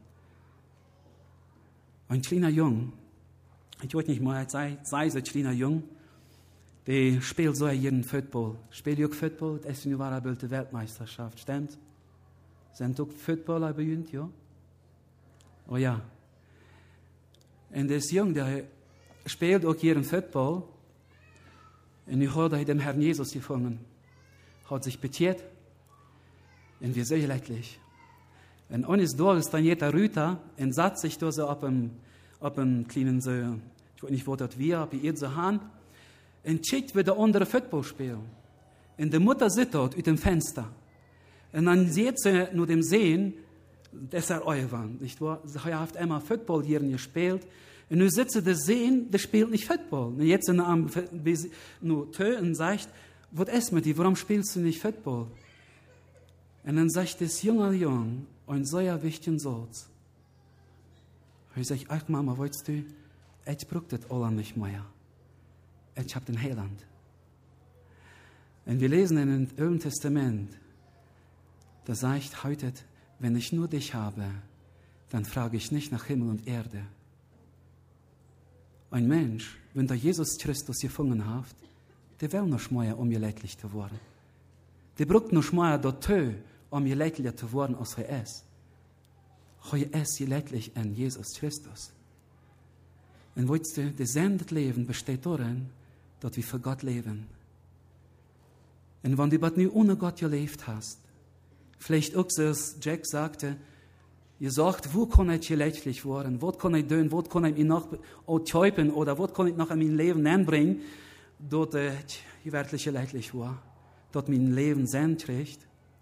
Ein kleiner Jung, ich weiß nicht mal, sei, sei so ein kleiner Jung, der spielt so jeden Football. Spielt auch Football, das ist eine wahre Weltmeisterschaft, stimmt? Sind auch Footballer berühmt, ja? Oh ja. Und das Jung, der spielt auch hier im Football. Und ich habe dem Herrn Jesus gefunden. Hat sich bekehrt. Und wir sehr leidlich. Und eines Tages dann jeder Rüter und satt sich da so auf einem, auf einem kleinen, so, ich weiß nicht, wo das wir, bei ihr so haben, und schickt wieder andere Football spielen. Und die Mutter sitzt dort aus dem Fenster. Und dann sieht sie nur dem Sehen, das ist euer Wand, nicht wahr? Sie hat einmal Football hier gespielt. Und nun sitzt sie da sehen, der spielt nicht Football. Und jetzt in einem, nur Tö und sagt, was ist mit dir, warum spielst du nicht Football? Und dann sagt das junge Jung, ein sehr wichtigen Satz. Er sagt, ach Mama, weißt du, ich brauche das alle nicht mehr. Ich habe den Heiland. Und wir lesen in dem Alten Testament, da sagt heute, wenn ich nur dich habe, dann frage ich nicht nach Himmel und Erde. Ein Mensch, wenn der Jesus Christus gefangen hat, der will noch mehr, um ihr leidlich zu werden. Der braucht noch mehr dazu, um ihr leidlicher zu werden, als er ist. Er ist leidlich an Jesus Christus. Und weißt du, das Sinn des Lebens besteht darin, dass wir für Gott leben. Und wenn du nu ohne Gott gelebt hast, vielleicht auch so, als Jack sagte, ihr sagt, wo kann ich leidlich werden, was kann ich tun, was kann ich mir noch täupen oder was kann ich noch in mein Leben anbringen, dass ich wirklich leidlich war, dass mein Leben Sinn trägt.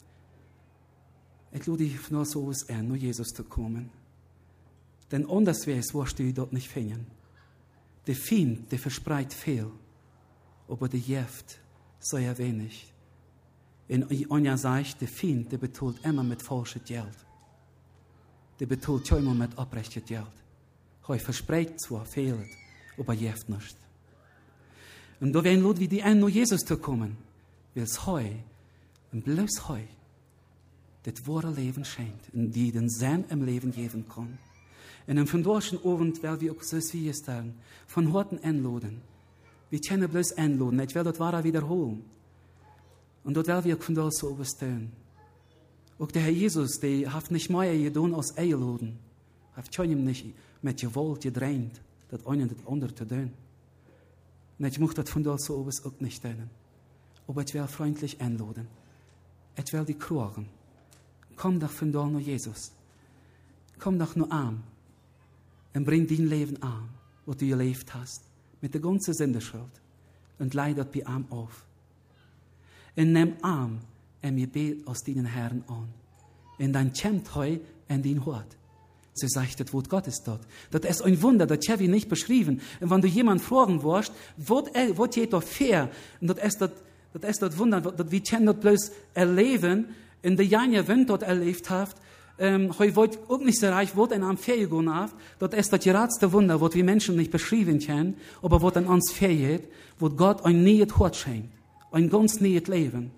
Ich lade dich nur so aus an, nur Jesus zu kommen. Denn anders wäre es, wirst du dort nicht finden. Der Feind, der verspreit viel, aber der Gift sehr wenig. Und Anja sagt, der Feind, der betont immer mit falschem Geld. Der betont immer mit abrechtem Geld. Er verspricht zwar viel, aber Gift nicht. Und da werden Leute wie die an, nur Jesus zu kommen, weil es heu, und bloß heu, das wahre Leben schenkt, und die den Sinn im Leben geben kann. Und am vandaagschen Abend werden wir auch so wie stellen, von Horten einladen. Wir können bloß einladen, ich will das wahre wiederholen. Und dort werden wir auch von dort so überstehen. Auch der Herr Jesus, der hat nicht mehr getan als einladen. Er hat schon ihm nicht mit Gewalt gedrängt, das eine und das andere zu tun. Und ich möchte das von dort so auch nicht tun. Aber ich will freundlich einladen. Ich will die Kragen. Komm doch von dort nur Jesus. Komm doch nur arm. Und bring dein Leben an, was du gelebt hast, mit der ganzen Sündenschuld. Und leid das bei ihm auf. Und nimm arm und mir bet aus deinen Herren an. Und dann kommt heu in dein Hort. So sagt das Wort Gottes dort. Das ist ein Wunder, das habe ich nicht beschrieben. Und wenn du jemand fragen wirst, was geht da fair? Und das ist das, das ist das Wunder, das wir können das bloß erleben, in der Jahre, wenn dort erlebt habt, ähm, ich wollte auch nicht so reich, wo in einem Ferien gehen habt, das ist das geradste Wunder, was wir Menschen nicht beschreiben können, aber was an uns fehlt, wo Gott ein neues Hort schenkt, ein ganz neues Leben.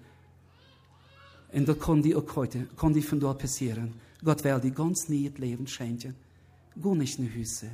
Und das kann die auch heute, kann die von dort passieren. Gott will die ganz neues Leben schenken. Geh nicht in die Hüse.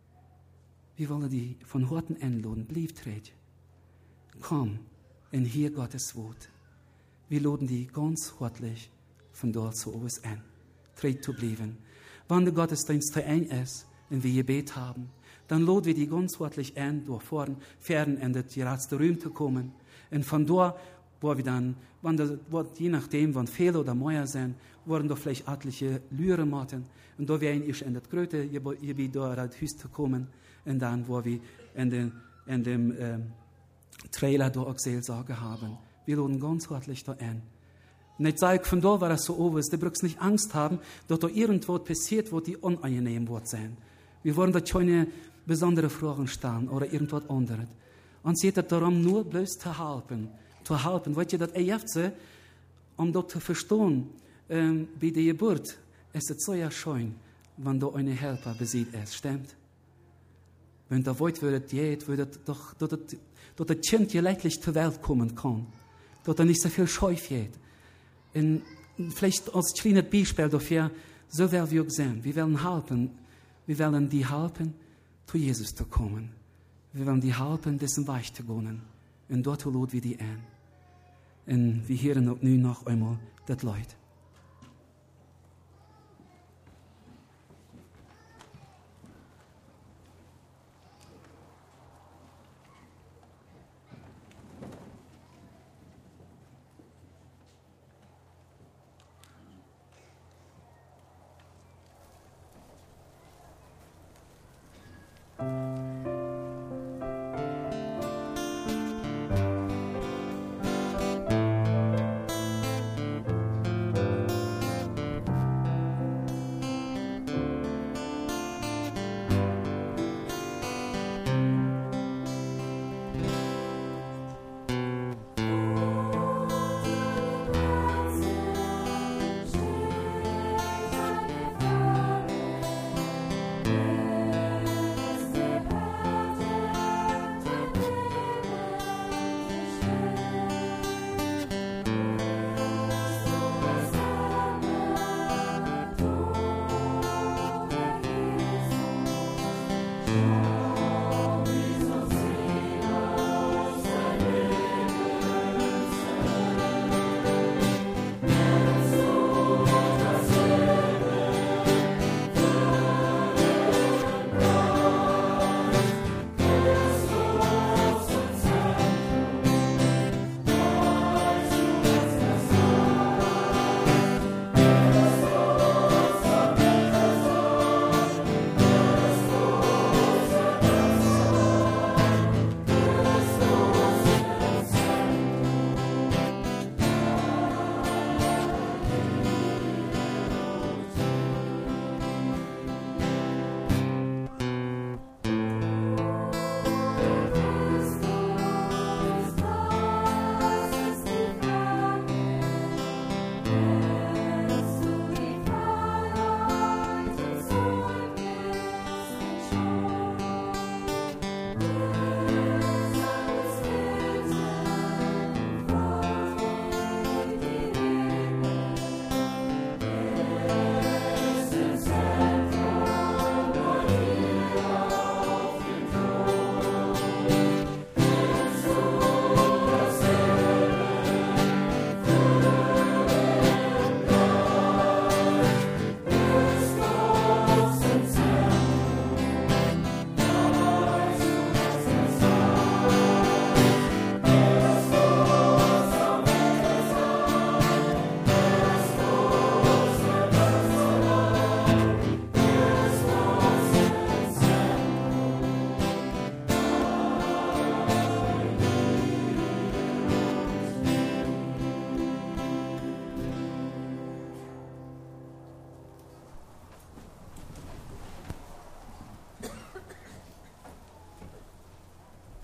Wir wollen die von Horten einladen, bleib treten. Komm und hier Gottes Wort. Wir laden die ganz herzlich von dort zu uns ein. Tret zu bleiben. Wenn der Gottesdienst zu eng ist und wir Gebet haben, dann laden wir die ganz herzlich ein, durch vorn, fern in das geradste Raum zu kommen. Und von dort, wo wir dann, wenn das, wo, je nachdem, wann Fehler oder Meier sind, wurden doch vielleicht etliche Lüre machen. Und da werden wir in das Gröte, Gebiet da das Haus zu kommen. Und dann, wo wir in, den, in dem ähm, Trailer da auch Seelsorge haben. Wir laden ganz herzlich da ein. Und ich sage, von da war es so oben, du brauchst nicht Angst haben, dass da irgendwas passiert, wo die unangenehm wird sein. Wir wollen da keine besondere Fragen stellen oder irgendwas anderes. Und es geht darum, nur bloß zu helfen. Zu helfen. Weißt du, das Erste, um das zu verstehen, ähm, bei der Geburt, ist es so ja schön, wenn da eine Helfer besiegt ist. Stimmt? Wenn da wollt würde, geht, würde doch, dass das Kind leidlich zur Welt kommen kann. Dass da nicht so viel Scheu geht. Und vielleicht als kleines Beispiel dafür, so werden wir auch sehen. Wir wollen helfen, wir wollen die helfen, zu Jesus zu kommen. Wir wollen die helfen, diesen Weg zu gehen. Und dort laden wir die ein. Und wir hören auch nun noch einmal das Leid.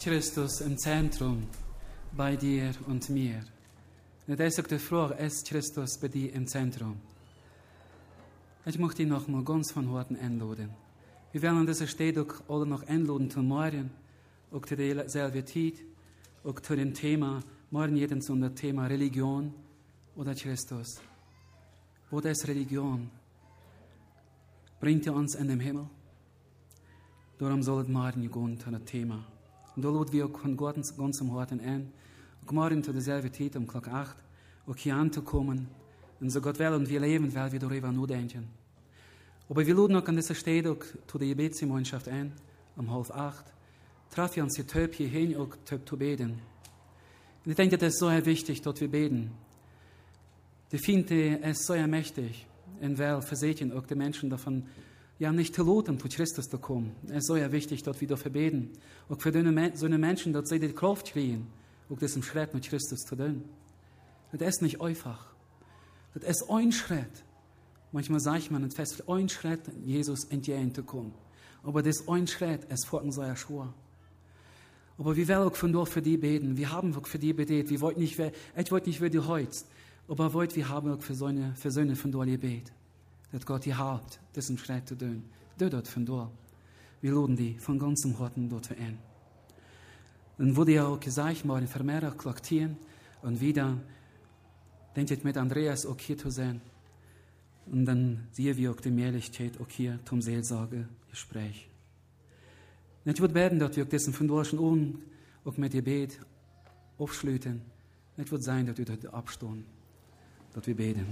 Christus im Zentrum bei dir und mir. Und das ist auch die Frage, ist Christus bei dir im Zentrum? Ich möchte dich noch mal ganz von Herzen einladen. Wir werden an dieser Stelle auch alle noch einladen zu morgen, auch zu derselben Zeit, auch zu dem Thema, morgen jeden zu dem Thema Religion oder Christus. Wo das Religion bringt er uns in den Himmel. Darum soll es morgen gehen zu dem Thema. Und da laden wir auch von Gott ganzem Herzen ein, auch morgen zu derselben Zeit um Klock acht, auch hier anzukommen. Und so Gott will und wir leben, weil wir darüber nur denken. Aber wir laden auch an dieser Stelle auch zu der Gebetsgemeinschaft ein, um halb acht. Treffen wir uns hier töp hier hin, auch töp zu beten. Und ich denke, das ist so wichtig, dass wir beten. Die finde es so mächtig, und weil versetzen auch die Menschen davon, ja nicht zu loten, zu Christus zu kommen. Es ist so wichtig, dass wir dafür beten. Auch für so eine Menschen, dass sie die Kraft kriegen, auch diesen Schritt mit Christus zu tun. Das ist nicht einfach. Das ist ein Schritt. Manchmal sagt man, es ist ein Schritt, Jesus entgegenzukommen. Aber das ein Schritt ist vor uns sehr schwer. Aber wir werden auch von dort für die beten. Wir haben auch für die betet. Wir wollten nicht, ich wollte nicht für die heute, aber wollt, wir haben auch für so eine, für so eine von dort gebet. Dass Gott die Haupt, diesen Schritt zu tun. Du dort von dort. Wir laden die von ganzem Herzen dort ein. Dann wurde ja auch gesagt, mal in Vermehrer klaktieren und wieder, denkt ich mit Andreas auch hier zu sein. Und dann sehen wir auch die Möglichkeit, auch hier zum Seelsorgegespräch. Nicht wird werden, dass wir diesen von dort schon auch mit Gebet aufschlüten. Nicht wird sein, dass wir dort abstehen, dass wir beten.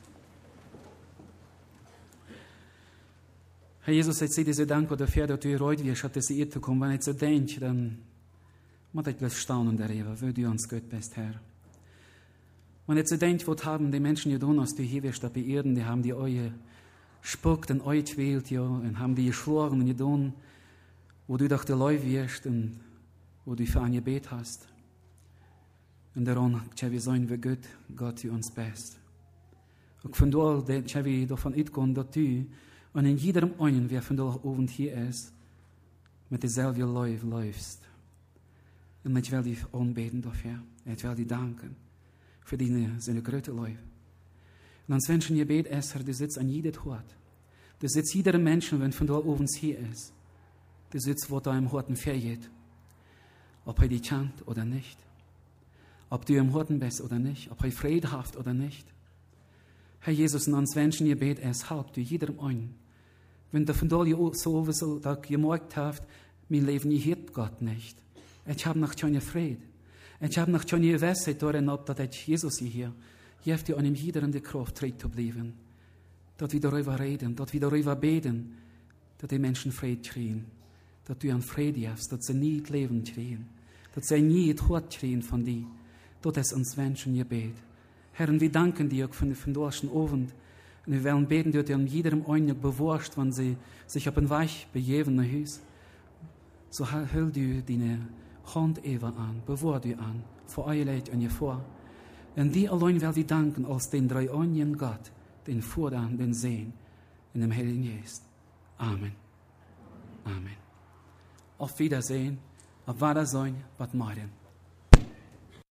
Herr Jesus, ich sehe dir so dankbar dafür, dass du heute wirst, dass diese Erde kommen. Wenn ich so denke, dann muss ich gleich staunen darüber, wie du uns Gott bist, Herr. Wenn ich so denke, was haben die Menschen getan, als du hier wirst, bei Erden, die haben die euch spuckt und euch gewählt, ja, und haben die geschworen und getan, wo du doch der Leu wirst und wo du für ein Gebet hast. Und daran, tja, wir sein, wie Gott, Gott, die uns best. Und von dort, tja, wir davon ausgehen, dass du und in jedem einen, wer von dort oben hier ist, mit derselben Läuf läufst. Und ich will dich anbeten dafür. Ich will dir danken für deine, seine große Läufe. Und als Menschen Gebet ist, Herr, du sitzt an jedem Ort. Du sitzt jeder Menschen, wenn von dort oben hier ist. Du sitzt, wo da im Horten vergeht. Ob er dich kennt oder nicht. Ob du im Horten bist oder nicht. Ob er friedhaft oder nicht. Herr Jesus, und ans Menschen Gebet ist, halb du jedem einen. Wenn du von dort sowieso gemerkt hast, mein Leben hört Gott nicht. Ich habe noch keine Friede. Ich habe noch keine Gewissheit darin, ob dass ich Jesus hier, hilft dir an ihm jeder in die Kraft treten zu bleiben. Dass wir darüber reden, dass wir darüber beten, dass die Menschen Friede kriegen. Dass du an Friede hast, dass sie nie Leben kriegen. Dass sie nie Tod kriegen von dir. Das ist uns Menschen Gebet. Herr, und wir danken dir auch von dem deutschen Abend. Und wir werden beten, dass ihr an jedem einen bewahrst, wenn sie sich auf den Weg begeben nach Hause. So hol du deine Hand Eva an, bewahr du an, vor euch leid an ihr vor. Und die allein will wir danken als den drei einen Gott, den Vater, den Sohn, in dem Heiligen Geist. Amen. Amen. Auf Wiedersehen, auf Wiedersehen, was morgen.